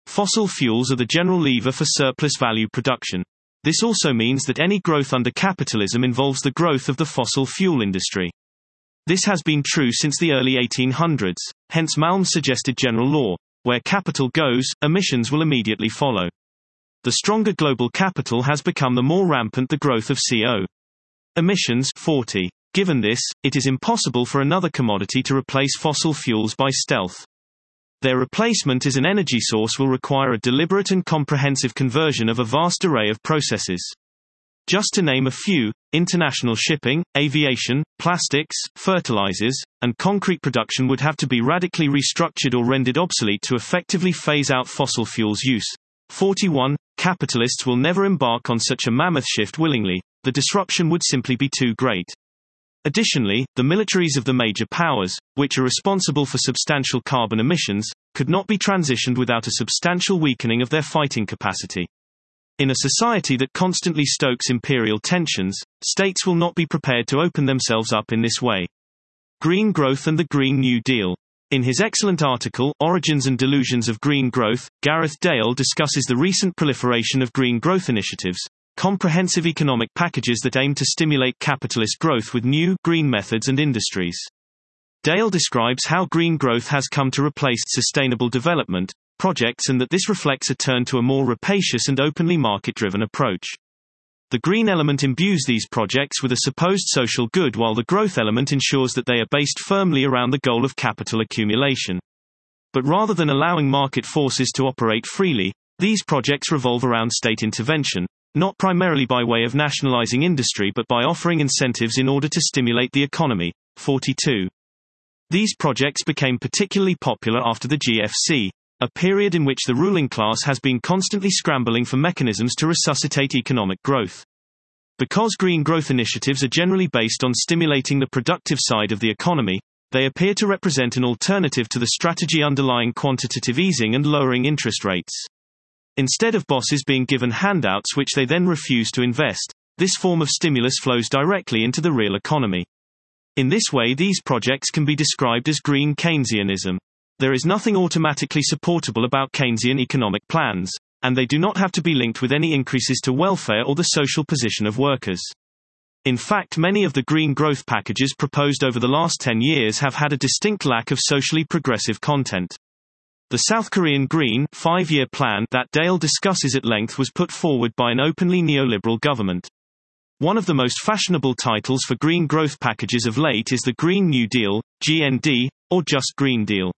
Fossil fuels are the general lever for surplus value production. This also means that any growth under capitalism involves the growth of the fossil fuel industry. This has been true since the early 1800s, hence Malm's suggested general law: where capital goes, emissions will immediately follow. The stronger global capital has become the more rampant the growth of CO. Emissions. 40. Given this, it is impossible for another commodity to replace fossil fuels by stealth. Their replacement as an energy source will require a deliberate and comprehensive conversion of a vast array of processes. Just to name a few, international shipping, aviation, plastics, fertilizers, and concrete production would have to be radically restructured or rendered obsolete to effectively phase out fossil fuels use. 41. Capitalists will never embark on such a mammoth shift willingly, the disruption would simply be too great. Additionally, the militaries of the major powers, which are responsible for substantial carbon emissions, could not be transitioned without a substantial weakening of their fighting capacity. In a society that constantly stokes imperial tensions, states will not be prepared to open themselves up in this way. Green Growth and the Green New Deal. In his excellent article, Origins and Delusions of Green Growth, Gareth Dale discusses the recent proliferation of green growth initiatives, comprehensive economic packages that aim to stimulate capitalist growth with new, green methods and industries. Dale describes how green growth has come to replace sustainable development projects and that this reflects a turn to a more rapacious and openly market-driven approach. The green element imbues these projects with a supposed social good while the growth element ensures that they are based firmly around the goal of capital accumulation. But rather than allowing market forces to operate freely, these projects revolve around state intervention, not primarily by way of nationalizing industry but by offering incentives in order to stimulate the economy. 42. These projects became particularly popular after the GFC, a period in which the ruling class has been constantly scrambling for mechanisms to resuscitate economic growth. Because green growth initiatives are generally based on stimulating the productive side of the economy, they appear to represent an alternative to the strategy underlying quantitative easing and lowering interest rates. Instead of bosses being given handouts which they then refuse to invest, this form of stimulus flows directly into the real economy. In this way, these projects can be described as green Keynesianism. There is nothing automatically supportable about Keynesian economic plans, and they do not have to be linked with any increases to welfare or the social position of workers. In fact, many of the green growth packages proposed over the last 10 years have had a distinct lack of socially progressive content. The South Korean Green 5-year plan that Dale discusses at length was put forward by an openly neoliberal government. One of the most fashionable titles for green growth packages of late is the Green New Deal, GND, or just Green Deal.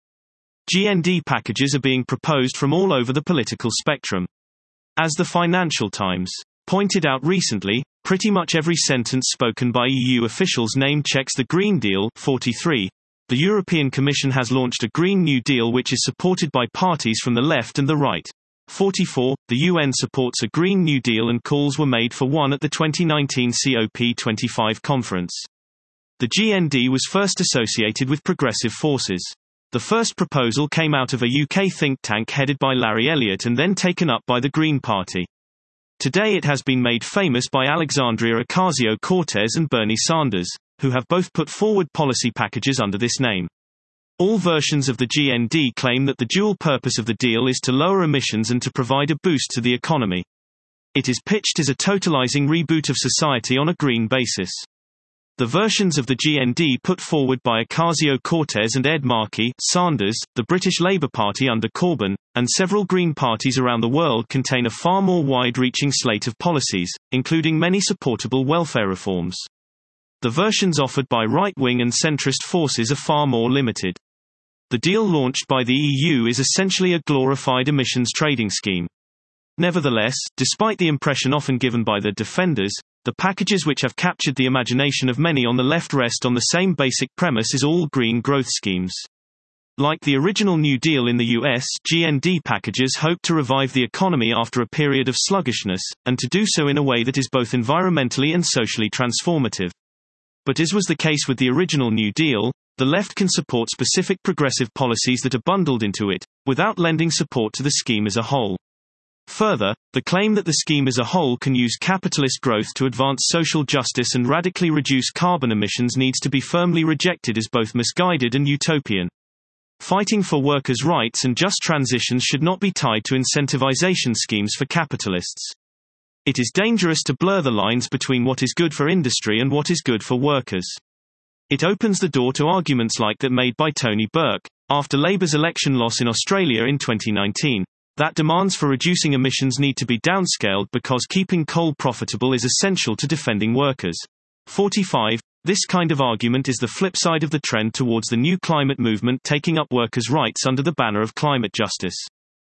GND packages are being proposed from all over the political spectrum. As the Financial Times pointed out recently, pretty much every sentence spoken by EU officials name-checks the Green Deal. 43. The European Commission has launched a Green New Deal which is supported by parties from the left and the right. 44. The UN supports a Green New Deal and calls were made for one at the 2019 COP25 conference. The GND was first associated with progressive forces. The first proposal came out of a UK think tank headed by Larry Elliott and then taken up by the Green Party. Today it has been made famous by Alexandria Ocasio-Cortez and Bernie Sanders, who have both put forward policy packages under this name. All versions of the GND claim that the dual purpose of the deal is to lower emissions and to provide a boost to the economy. It is pitched as a totalizing reboot of society on a green basis. The versions of the GND put forward by Ocasio-Cortez and Ed Markey, Sanders, the British Labour Party under Corbyn, and several Green parties around the world contain a far more wide-reaching slate of policies, including many supportable welfare reforms. The versions offered by right-wing and centrist forces are far more limited. The deal launched by the EU is essentially a glorified emissions trading scheme. Nevertheless, despite the impression often given by the defenders, the packages which have captured the imagination of many on the left rest on the same basic premise as all green growth schemes. Like the original New Deal in the US, GND packages hope to revive the economy after a period of sluggishness, and to do so in a way that is both environmentally and socially transformative. But as was the case with the original New Deal, the left can support specific progressive policies that are bundled into it, without lending support to the scheme as a whole. Further, the claim that the scheme as a whole can use capitalist growth to advance social justice and radically reduce carbon emissions needs to be firmly rejected as both misguided and utopian. Fighting for workers' rights and just transitions should not be tied to incentivization schemes for capitalists. It is dangerous to blur the lines between what is good for industry and what is good for workers. It opens the door to arguments like that made by Tony Burke, after Labour's election loss in Australia in 2019, that demands for reducing emissions need to be downscaled because keeping coal profitable is essential to defending workers. 45. This kind of argument is the flip side of the trend towards the new climate movement taking up workers' rights under the banner of climate justice.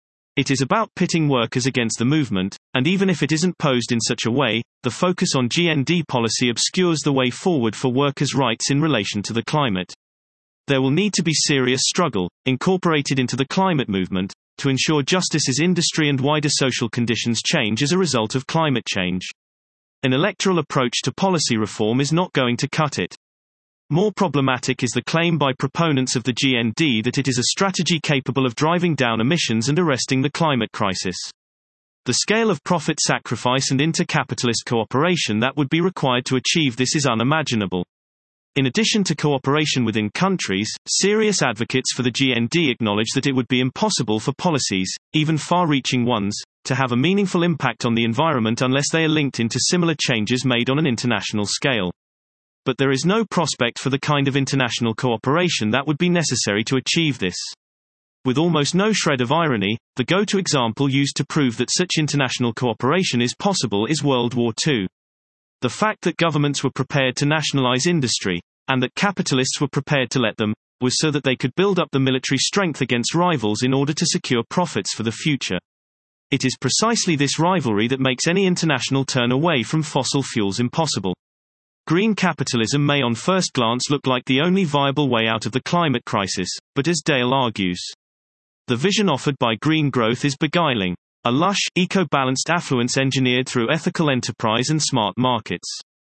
It is about pitting workers against the movement, and even if it isn't posed in such a way, the focus on GND policy obscures the way forward for workers' rights in relation to the climate. There will need to be serious struggle, incorporated into the climate movement, to ensure justice as industry and wider social conditions change as a result of climate change. An electoral approach to policy reform is not going to cut it. More problematic is the claim by proponents of the GND that it is a strategy capable of driving down emissions and arresting the climate crisis. The scale of profit sacrifice and inter-capitalist cooperation that would be required to achieve this is unimaginable. In addition to cooperation within countries, serious advocates for the GND acknowledge that it would be impossible for policies, even far-reaching ones, to have a meaningful impact on the environment unless they are linked into similar changes made on an international scale. But there is no prospect for the kind of international cooperation that would be necessary to achieve this. With almost no shred of irony, the go-to example used to prove that such international cooperation is possible is World War II. The fact that governments were prepared to nationalize industry, and that capitalists were prepared to let them, was so that they could build up the military strength against rivals in order to secure profits for the future. It is precisely this rivalry that makes any international turn away from fossil fuels impossible. Green capitalism may on first glance look like the only viable way out of the climate crisis, but as Dale argues, the vision offered by green growth is beguiling. A lush, eco-balanced affluence engineered through ethical enterprise and smart markets.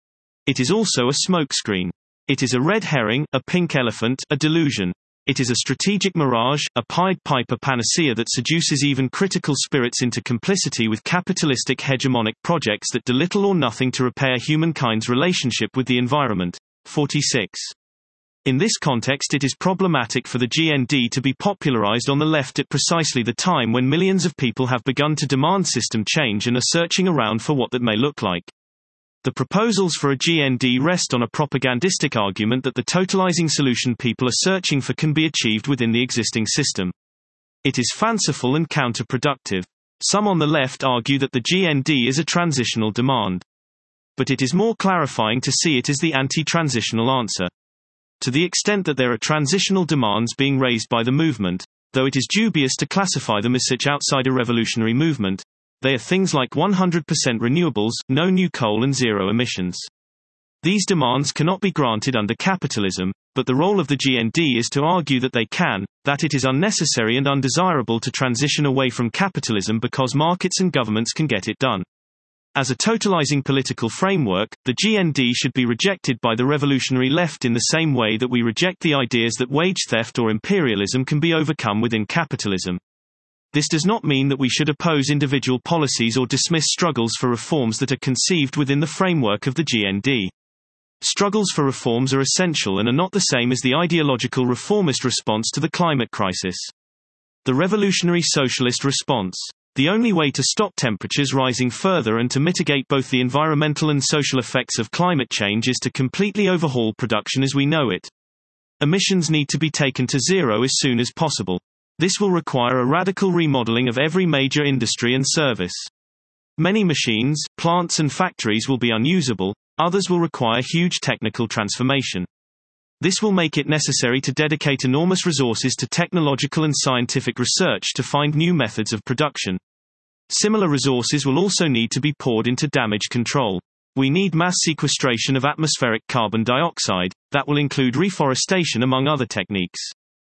It is also a smokescreen. It is a red herring, a pink elephant, a delusion. It is a strategic mirage, a Pied Piper panacea that seduces even critical spirits into complicity with capitalistic hegemonic projects that do little or nothing to repair humankind's relationship with the environment. 46. In this context, it is problematic for the GND to be popularized on the left at precisely the time when millions of people have begun to demand system change and are searching around for what that may look like. The proposals for a GND rest on a propagandistic argument that the totalizing solution people are searching for can be achieved within the existing system. It is fanciful and counterproductive. Some on the left argue that the GND is a transitional demand. But it is more clarifying to see it as the anti-transitional answer. To the extent that there are transitional demands being raised by the movement, though it is dubious to classify them as such outside a revolutionary movement, they are things like 100% renewables, no new coal and zero emissions. These demands cannot be granted under capitalism, but the role of the GND is to argue that they can, that it is unnecessary and undesirable to transition away from capitalism because markets and governments can get it done. As a totalizing political framework, the GND should be rejected by the revolutionary left in the same way that we reject the ideas that wage theft or imperialism can be overcome within capitalism. This does not mean that we should oppose individual policies or dismiss struggles for reforms that are conceived within the framework of the GND. Struggles for reforms are essential and are not the same as the ideological reformist response to the climate crisis. The revolutionary socialist response. The only way to stop temperatures rising further and to mitigate both the environmental and social effects of climate change is to completely overhaul production as we know it. Emissions need to be taken to zero as soon as possible. This will require a radical remodeling of every major industry and service. Many machines, plants and factories will be unusable, others will require huge technical transformation. This will make it necessary to dedicate enormous resources to technological and scientific research to find new methods of production. Similar resources will also need to be poured into damage control. We need mass sequestration of atmospheric carbon dioxide, that will include reforestation among other techniques.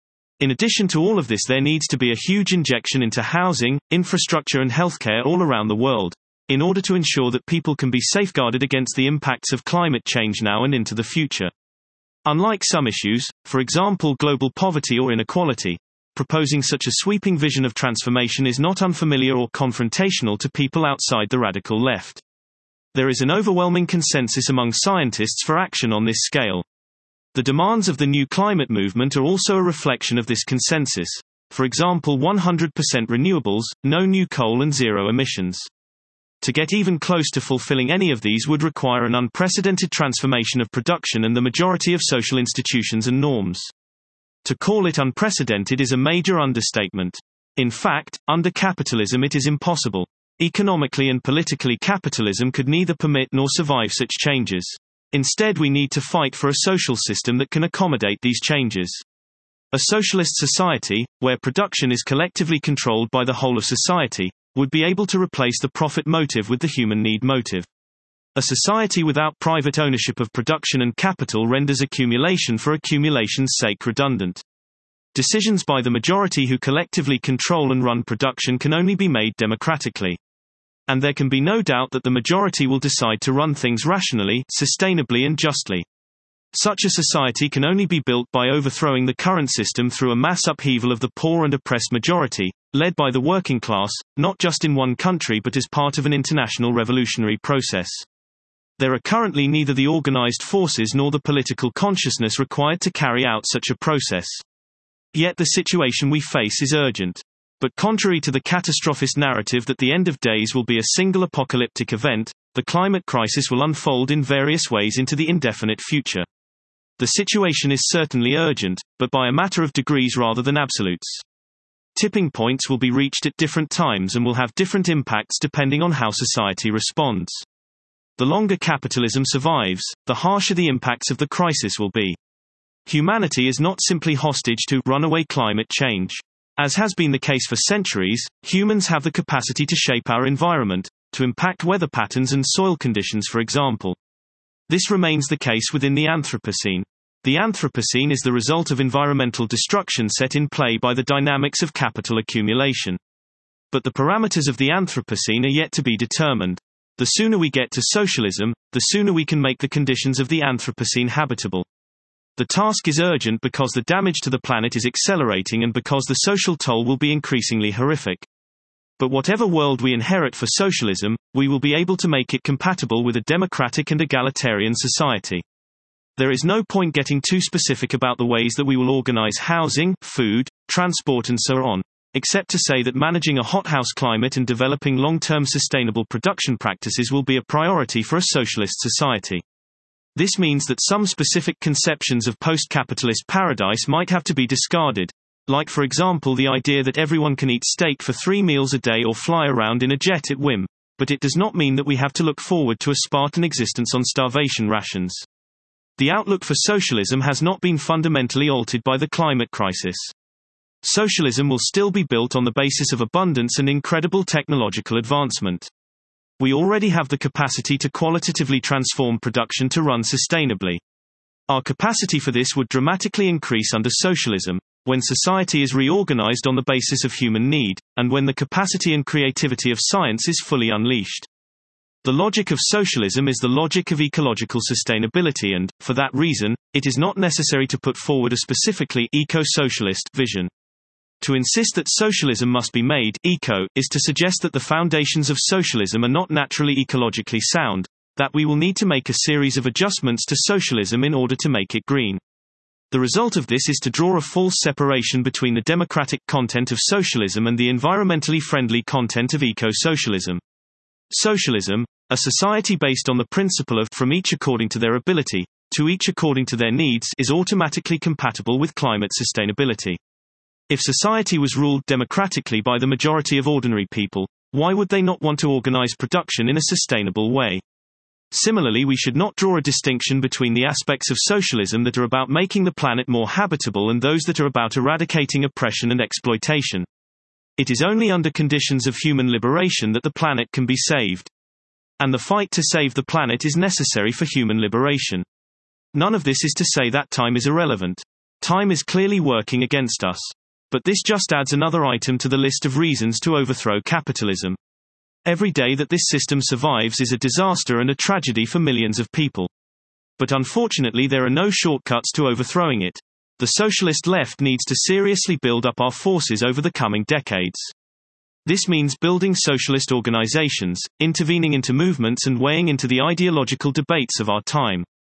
In addition to all of this, there needs to be a huge injection into housing, infrastructure and healthcare all around the world, in order to ensure that people can be safeguarded against the impacts of climate change now and into the future. Unlike some issues, for example global poverty or inequality, proposing such a sweeping vision of transformation is not unfamiliar or confrontational to people outside the radical left. There is an overwhelming consensus among scientists for action on this scale. The demands of the New Climate movement are also a reflection of this consensus. For example, 100% renewables, no new coal and zero emissions. To get even close to fulfilling any of these would require an unprecedented transformation of production and the majority of social institutions and norms. To call it unprecedented is a major understatement. In fact, under capitalism it is impossible. Economically and politically, capitalism could neither permit nor survive such changes. Instead, we need to fight for a social system that can accommodate these changes. A socialist society, where production is collectively controlled by the whole of society, would be able to replace the profit motive with the human need motive. A society without private ownership of production and capital renders accumulation for accumulation's sake redundant. Decisions by the majority who collectively control and run production can only be made democratically. And there can be no doubt that the majority will decide to run things rationally, sustainably and justly. Such a society can only be built by overthrowing the current system through a mass upheaval of the poor and oppressed majority, led by the working class, not just in one country but as part of an international revolutionary process. There are currently neither the organized forces nor the political consciousness required to carry out such a process. Yet the situation we face is urgent. But contrary to the catastrophist narrative that the end of days will be a single apocalyptic event, the climate crisis will unfold in various ways into the indefinite future. The situation is certainly urgent, but by a matter of degrees rather than absolutes. Tipping points will be reached at different times and will have different impacts depending on how society responds. The longer capitalism survives, the harsher the impacts of the crisis will be. Humanity is not simply hostage to runaway climate change. As has been the case for centuries, humans have the capacity to shape our environment, to impact weather patterns and soil conditions, for example. This remains the case within the Anthropocene. The Anthropocene is the result of environmental destruction set in play by the dynamics of capital accumulation. But the parameters of the Anthropocene are yet to be determined. The sooner we get to socialism, the sooner we can make the conditions of the Anthropocene habitable. The task is urgent because the damage to the planet is accelerating and because the social toll will be increasingly horrific. But whatever world we inherit for socialism, we will be able to make it compatible with a democratic and egalitarian society. There is no point getting too specific about the ways that we will organize housing, food, transport and so on, except to say that managing a hothouse climate and developing long-term sustainable production practices will be a priority for a socialist society. This means that some specific conceptions of post-capitalist paradise might have to be discarded, like for example the idea that everyone can eat steak for 3 meals a day or fly around in a jet at whim, but it does not mean that we have to look forward to a Spartan existence on starvation rations. The outlook for socialism has not been fundamentally altered by the climate crisis. Socialism will still be built on the basis of abundance and incredible technological advancement. We already have the capacity to qualitatively transform production to run sustainably. Our capacity for this would dramatically increase under socialism, when society is reorganized on the basis of human need, and when the capacity and creativity of science is fully unleashed. The logic of socialism is the logic of ecological sustainability and, for that reason, it is not necessary to put forward a specifically eco-socialist vision. To insist that socialism must be made eco is to suggest that the foundations of socialism are not naturally ecologically sound, that we will need to make a series of adjustments to socialism in order to make it green. The result of this is to draw a false separation between the democratic content of socialism and the environmentally friendly content of eco-socialism. Socialism, a society based on the principle of from each according to their ability, to each according to their needs, is automatically compatible with climate sustainability. If society was ruled democratically by the majority of ordinary people, why would they not want to organize production in a sustainable way? Similarly, we should not draw a distinction between the aspects of socialism that are about making the planet more habitable and those that are about eradicating oppression and exploitation. It is only under conditions of human liberation that the planet can be saved. And the fight to save the planet is necessary for human liberation. None of this is to say that time is irrelevant. Time is clearly working against us. But this just adds another item to the list of reasons to overthrow capitalism. Every day that this system survives is a disaster and a tragedy for millions of people. But unfortunately there are no shortcuts to overthrowing it. The socialist left needs to seriously build up our forces over the coming decades. This means building socialist organizations, intervening into movements and weighing into the ideological debates of our time.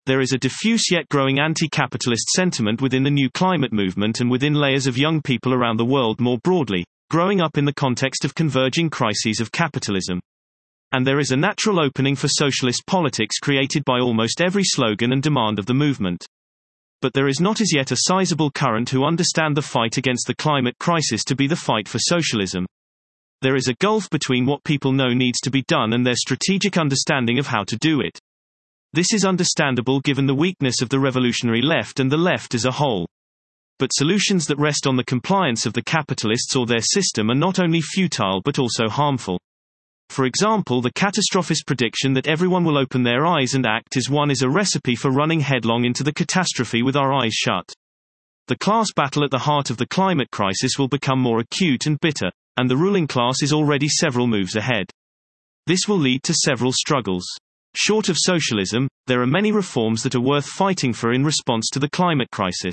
There is a diffuse yet growing anti-capitalist sentiment within the New Climate movement and within layers of young people around the world more broadly, growing up in the context of converging crises of capitalism. And there is a natural opening for socialist politics created by almost every slogan and demand of the movement. But there is not as yet a sizable current who understand the fight against the climate crisis to be the fight for socialism. There is a gulf between what people know needs to be done and their strategic understanding of how to do it. This is understandable given the weakness of the revolutionary left and the left as a whole. But solutions that rest on the compliance of the capitalists or their system are not only futile but also harmful. For example, the catastrophist prediction that everyone will open their eyes and act as one is a recipe for running headlong into the catastrophe with our eyes shut. The class battle at the heart of the climate crisis will become more acute and bitter, and the ruling class is already several moves ahead. This will lead to several struggles. Short of socialism, there are many reforms that are worth fighting for in response to the climate crisis.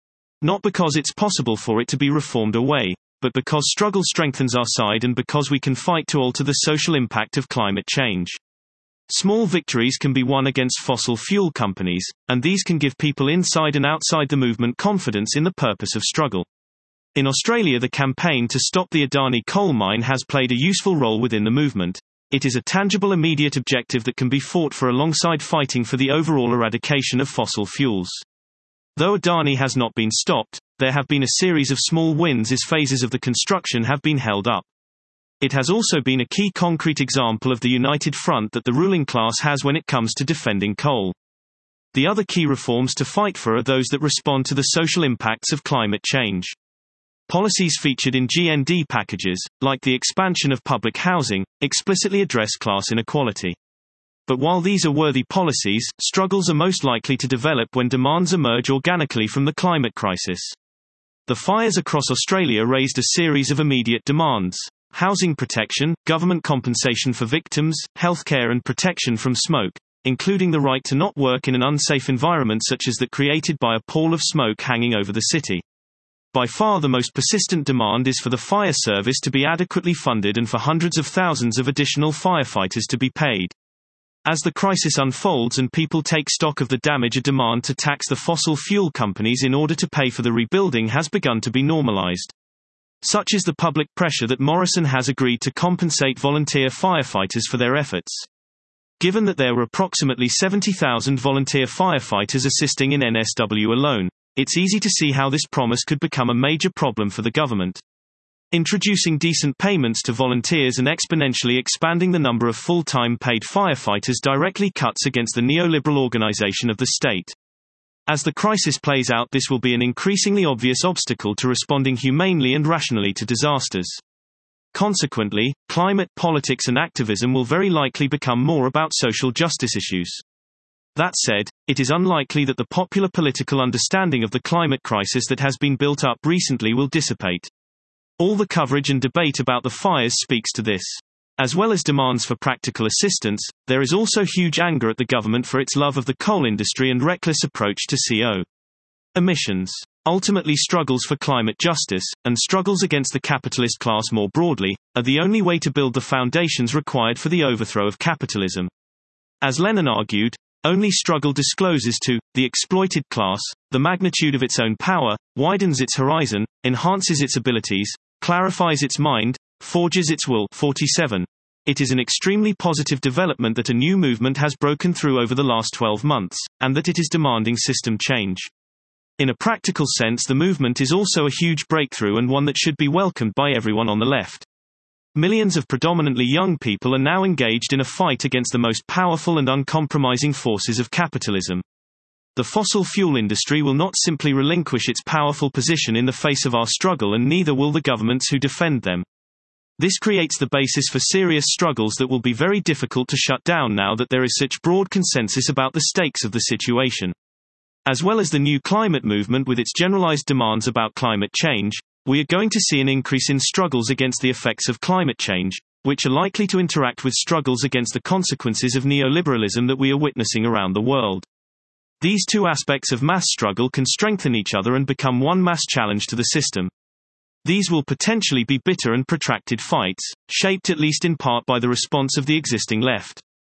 Not because it's possible for it to be reformed away, but because struggle strengthens our side and because we can fight to alter the social impact of climate change. Small victories can be won against fossil fuel companies, and these can give people inside and outside the movement confidence in the purpose of struggle. In Australia, the campaign to stop the Adani coal mine has played a useful role within the movement. It is a tangible immediate objective that can be fought for alongside fighting for the overall eradication of fossil fuels. Though Adani has not been stopped, there have been a series of small wins as phases of the construction have been held up. It has also been a key concrete example of the united front that the ruling class has when it comes to defending coal. The other key reforms to fight for are those that respond to the social impacts of climate change. Policies featured in GND packages, like the expansion of public housing, explicitly address class inequality. But while these are worthy policies, struggles are most likely to develop when demands emerge organically from the climate crisis. The fires across Australia raised a series of immediate demands: housing protection, government compensation for victims, healthcare and protection from smoke, including the right to not work in an unsafe environment such as that created by a pall of smoke hanging over the city. By far the most persistent demand is for the fire service to be adequately funded and for hundreds of thousands of additional firefighters to be paid. As the crisis unfolds and people take stock of the damage, a demand to tax the fossil fuel companies in order to pay for the rebuilding has begun to be normalized. Such is the public pressure that Morrison has agreed to compensate volunteer firefighters for their efforts. Given that there were approximately 70,000 volunteer firefighters assisting in NSW alone, it's easy to see how this promise could become a major problem for the government. Introducing decent payments to volunteers and exponentially expanding the number of full-time paid firefighters directly cuts against the neoliberal organization of the state. As the crisis plays out, this will be an increasingly obvious obstacle to responding humanely and rationally to disasters. Consequently, climate politics and activism will very likely become more about social justice issues. That said, it is unlikely that the popular political understanding of the climate crisis that has been built up recently will dissipate. All the coverage and debate about the fires speaks to this. As well as demands for practical assistance, there is also huge anger at the government for its love of the coal industry and reckless approach to CO emissions. Ultimately, struggles for climate justice, and struggles against the capitalist class more broadly, are the only way to build the foundations required for the overthrow of capitalism. As Lenin argued, only struggle discloses to the exploited class the magnitude of its own power, widens its horizon, enhances its abilities, clarifies its mind, forges its will. 47. It is an extremely positive development that a new movement has broken through over the last 12 months, and that it is demanding system change. In a practical sense, the movement is also a huge breakthrough and one that should be welcomed by everyone on the left. Millions of predominantly young people are now engaged in a fight against the most powerful and uncompromising forces of capitalism. The fossil fuel industry will not simply relinquish its powerful position in the face of our struggle, and neither will the governments who defend them. This creates the basis for serious struggles that will be very difficult to shut down now that there is such broad consensus about the stakes of the situation. As well as the new climate movement with its generalized demands about climate change, we are going to see an increase in struggles against the effects of climate change, which are likely to interact with struggles against the consequences of neoliberalism that we are witnessing around the world. These two aspects of mass struggle can strengthen each other and become one mass challenge to the system. These will potentially be bitter and protracted fights, shaped at least in part by the response of the existing left.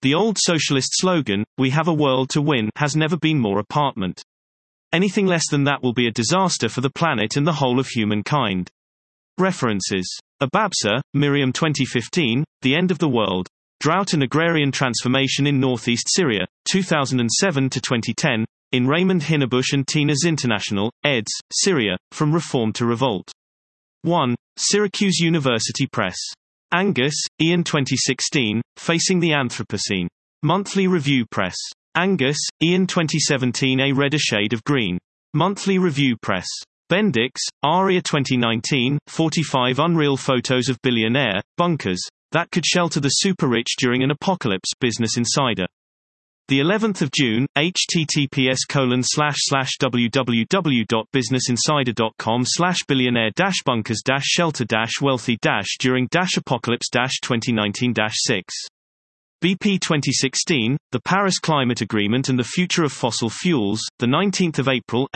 The old socialist slogan, "We have a world to win," has never been more apparent. Anything less than that will be a disaster for the planet and the whole of humankind. References. Ababsa, Miriam 2015, The End of the World. Drought and Agrarian Transformation in Northeast Syria, 2007-2010, in Raymond Hinnebusch and Tina's International, eds., Syria, From Reform to Revolt. 1. Syracuse University Press. Angus, Ian 2016, Facing the Anthropocene. Monthly Review Press. Angus, Ian 2017 A Redder Shade of Green. Monthly Review Press. Bendix, Aria 2019, 45 Unreal Photos of Billionaire Bunkers that could shelter the super-rich during an apocalypse. Business Insider. The 11th of June, https://www.businessinsider.com/billionaire-bunkers-shelter-wealthy-during-apocalypse-2019-6. BP 2016, The Paris Climate Agreement and the Future of Fossil Fuels, 19 April,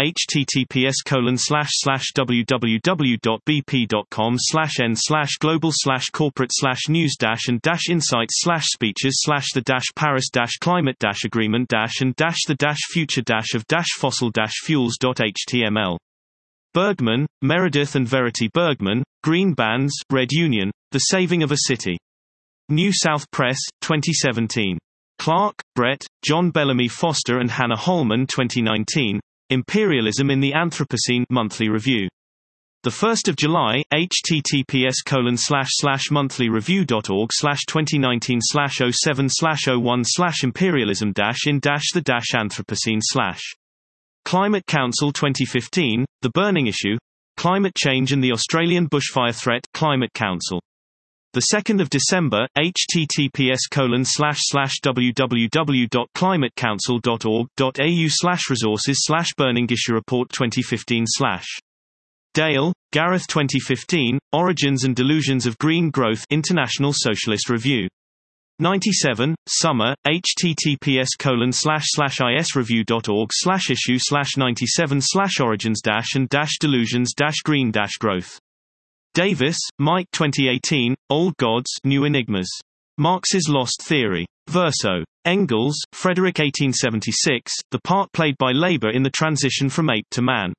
https://global/corporate/news-and-insights/speeches/the-paris-climate-agreement-and-fossil-fuels.html. Bergman, Meredith and Verity Bergman, Green Bands, Red Union, The Saving of a City. New South Press, 2017. Clark, Brett, John Bellamy Foster and Hannah Holman 2019, Imperialism in the Anthropocene Monthly Review. 1 July, https://monthlyreview.org/2019/07/01/imperialism-in-the-Anthropocene/. Climate Council 2015, The Burning Issue, Climate Change and the Australian Bushfire Threat, Climate Council. 2 December, https://www.climatecouncil.org.au/resources/burning issue report 2015/. Dale, Gareth 2015, Origins and Delusions of Green Growth International Socialist Review. 97, Summer, https://isreview.org/issue/97/origins-and-delusions-green-growth. Davis, Mike 2018, Old Gods, New Enigmas. Marx's Lost Theory. Verso. Engels, Frederick 1876, The Part Played by Labor in the Transition from Ape to Man.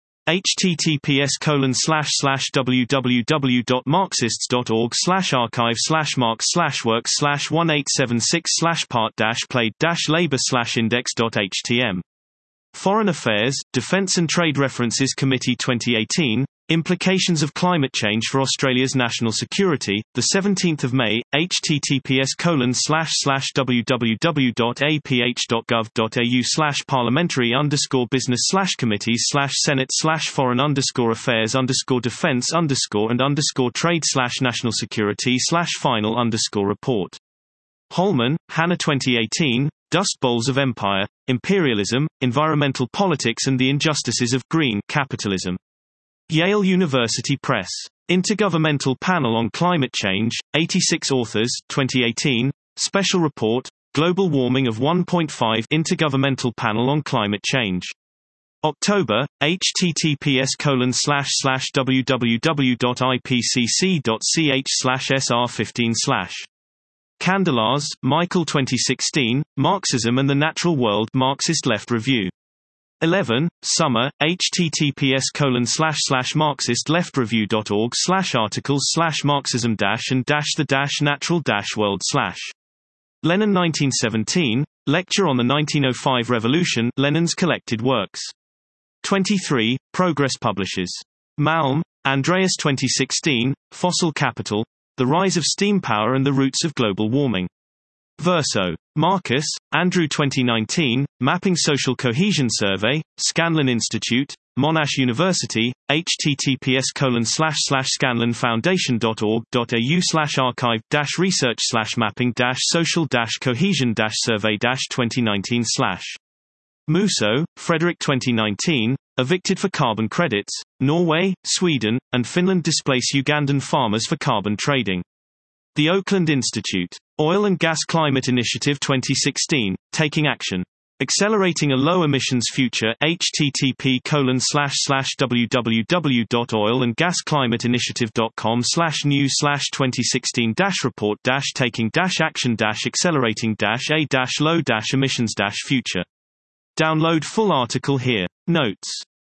https://www.marxists.org/archive/marx/works/1876/part-played-labor/index.htm. Foreign Affairs, Defence and Trade References Committee 2018, Implications of Climate Change for Australia's National Security, 17 May, https://www.aph.gov.au/parliamentary_business/committees/senate/foreign_affairs_trade/national-security/final_report. Holman, Hannah 2018, Dust Bowls of Empire, Imperialism, Environmental Politics and the Injustices of Green Capitalism. Yale University Press. Intergovernmental Panel on Climate Change, 86 authors, 2018, Special Report, Global Warming of 1.5 Intergovernmental Panel on Climate Change. October, https://www.ipcc.ch/sr15/. Candelars, Michael 2016, Marxism and the Natural World Marxist Left Review. 11, Summer, https://marxistleftreview.org/articles/marxism-and-the-natural-world/. Lenin 1917, Lecture on the 1905 Revolution Lenin's Collected Works. 23, Progress Publishers. Malm, Andreas 2016, Fossil Capital, The Rise of Steam Power and the Roots of Global Warming. Verso. Marcus, Andrew 2019, Mapping Social Cohesion Survey, Scanlon Institute, Monash University, https://scanlonfoundation.org.au/archive-research/mapping-social-cohesion-survey-2019/. Musso, Frederick 2019, Evicted for Carbon Credits, Norway, Sweden, and Finland Displace Ugandan Farmers for Carbon Trading. The Oakland Institute. Oil and Gas Climate Initiative 2016, Taking Action. Accelerating a Low Emissions Future, http://www.oil-and-gas-climate-initiative.com/news/2016-report-taking-action-accelerating-a-low-emissions-future. Download full article here. Notes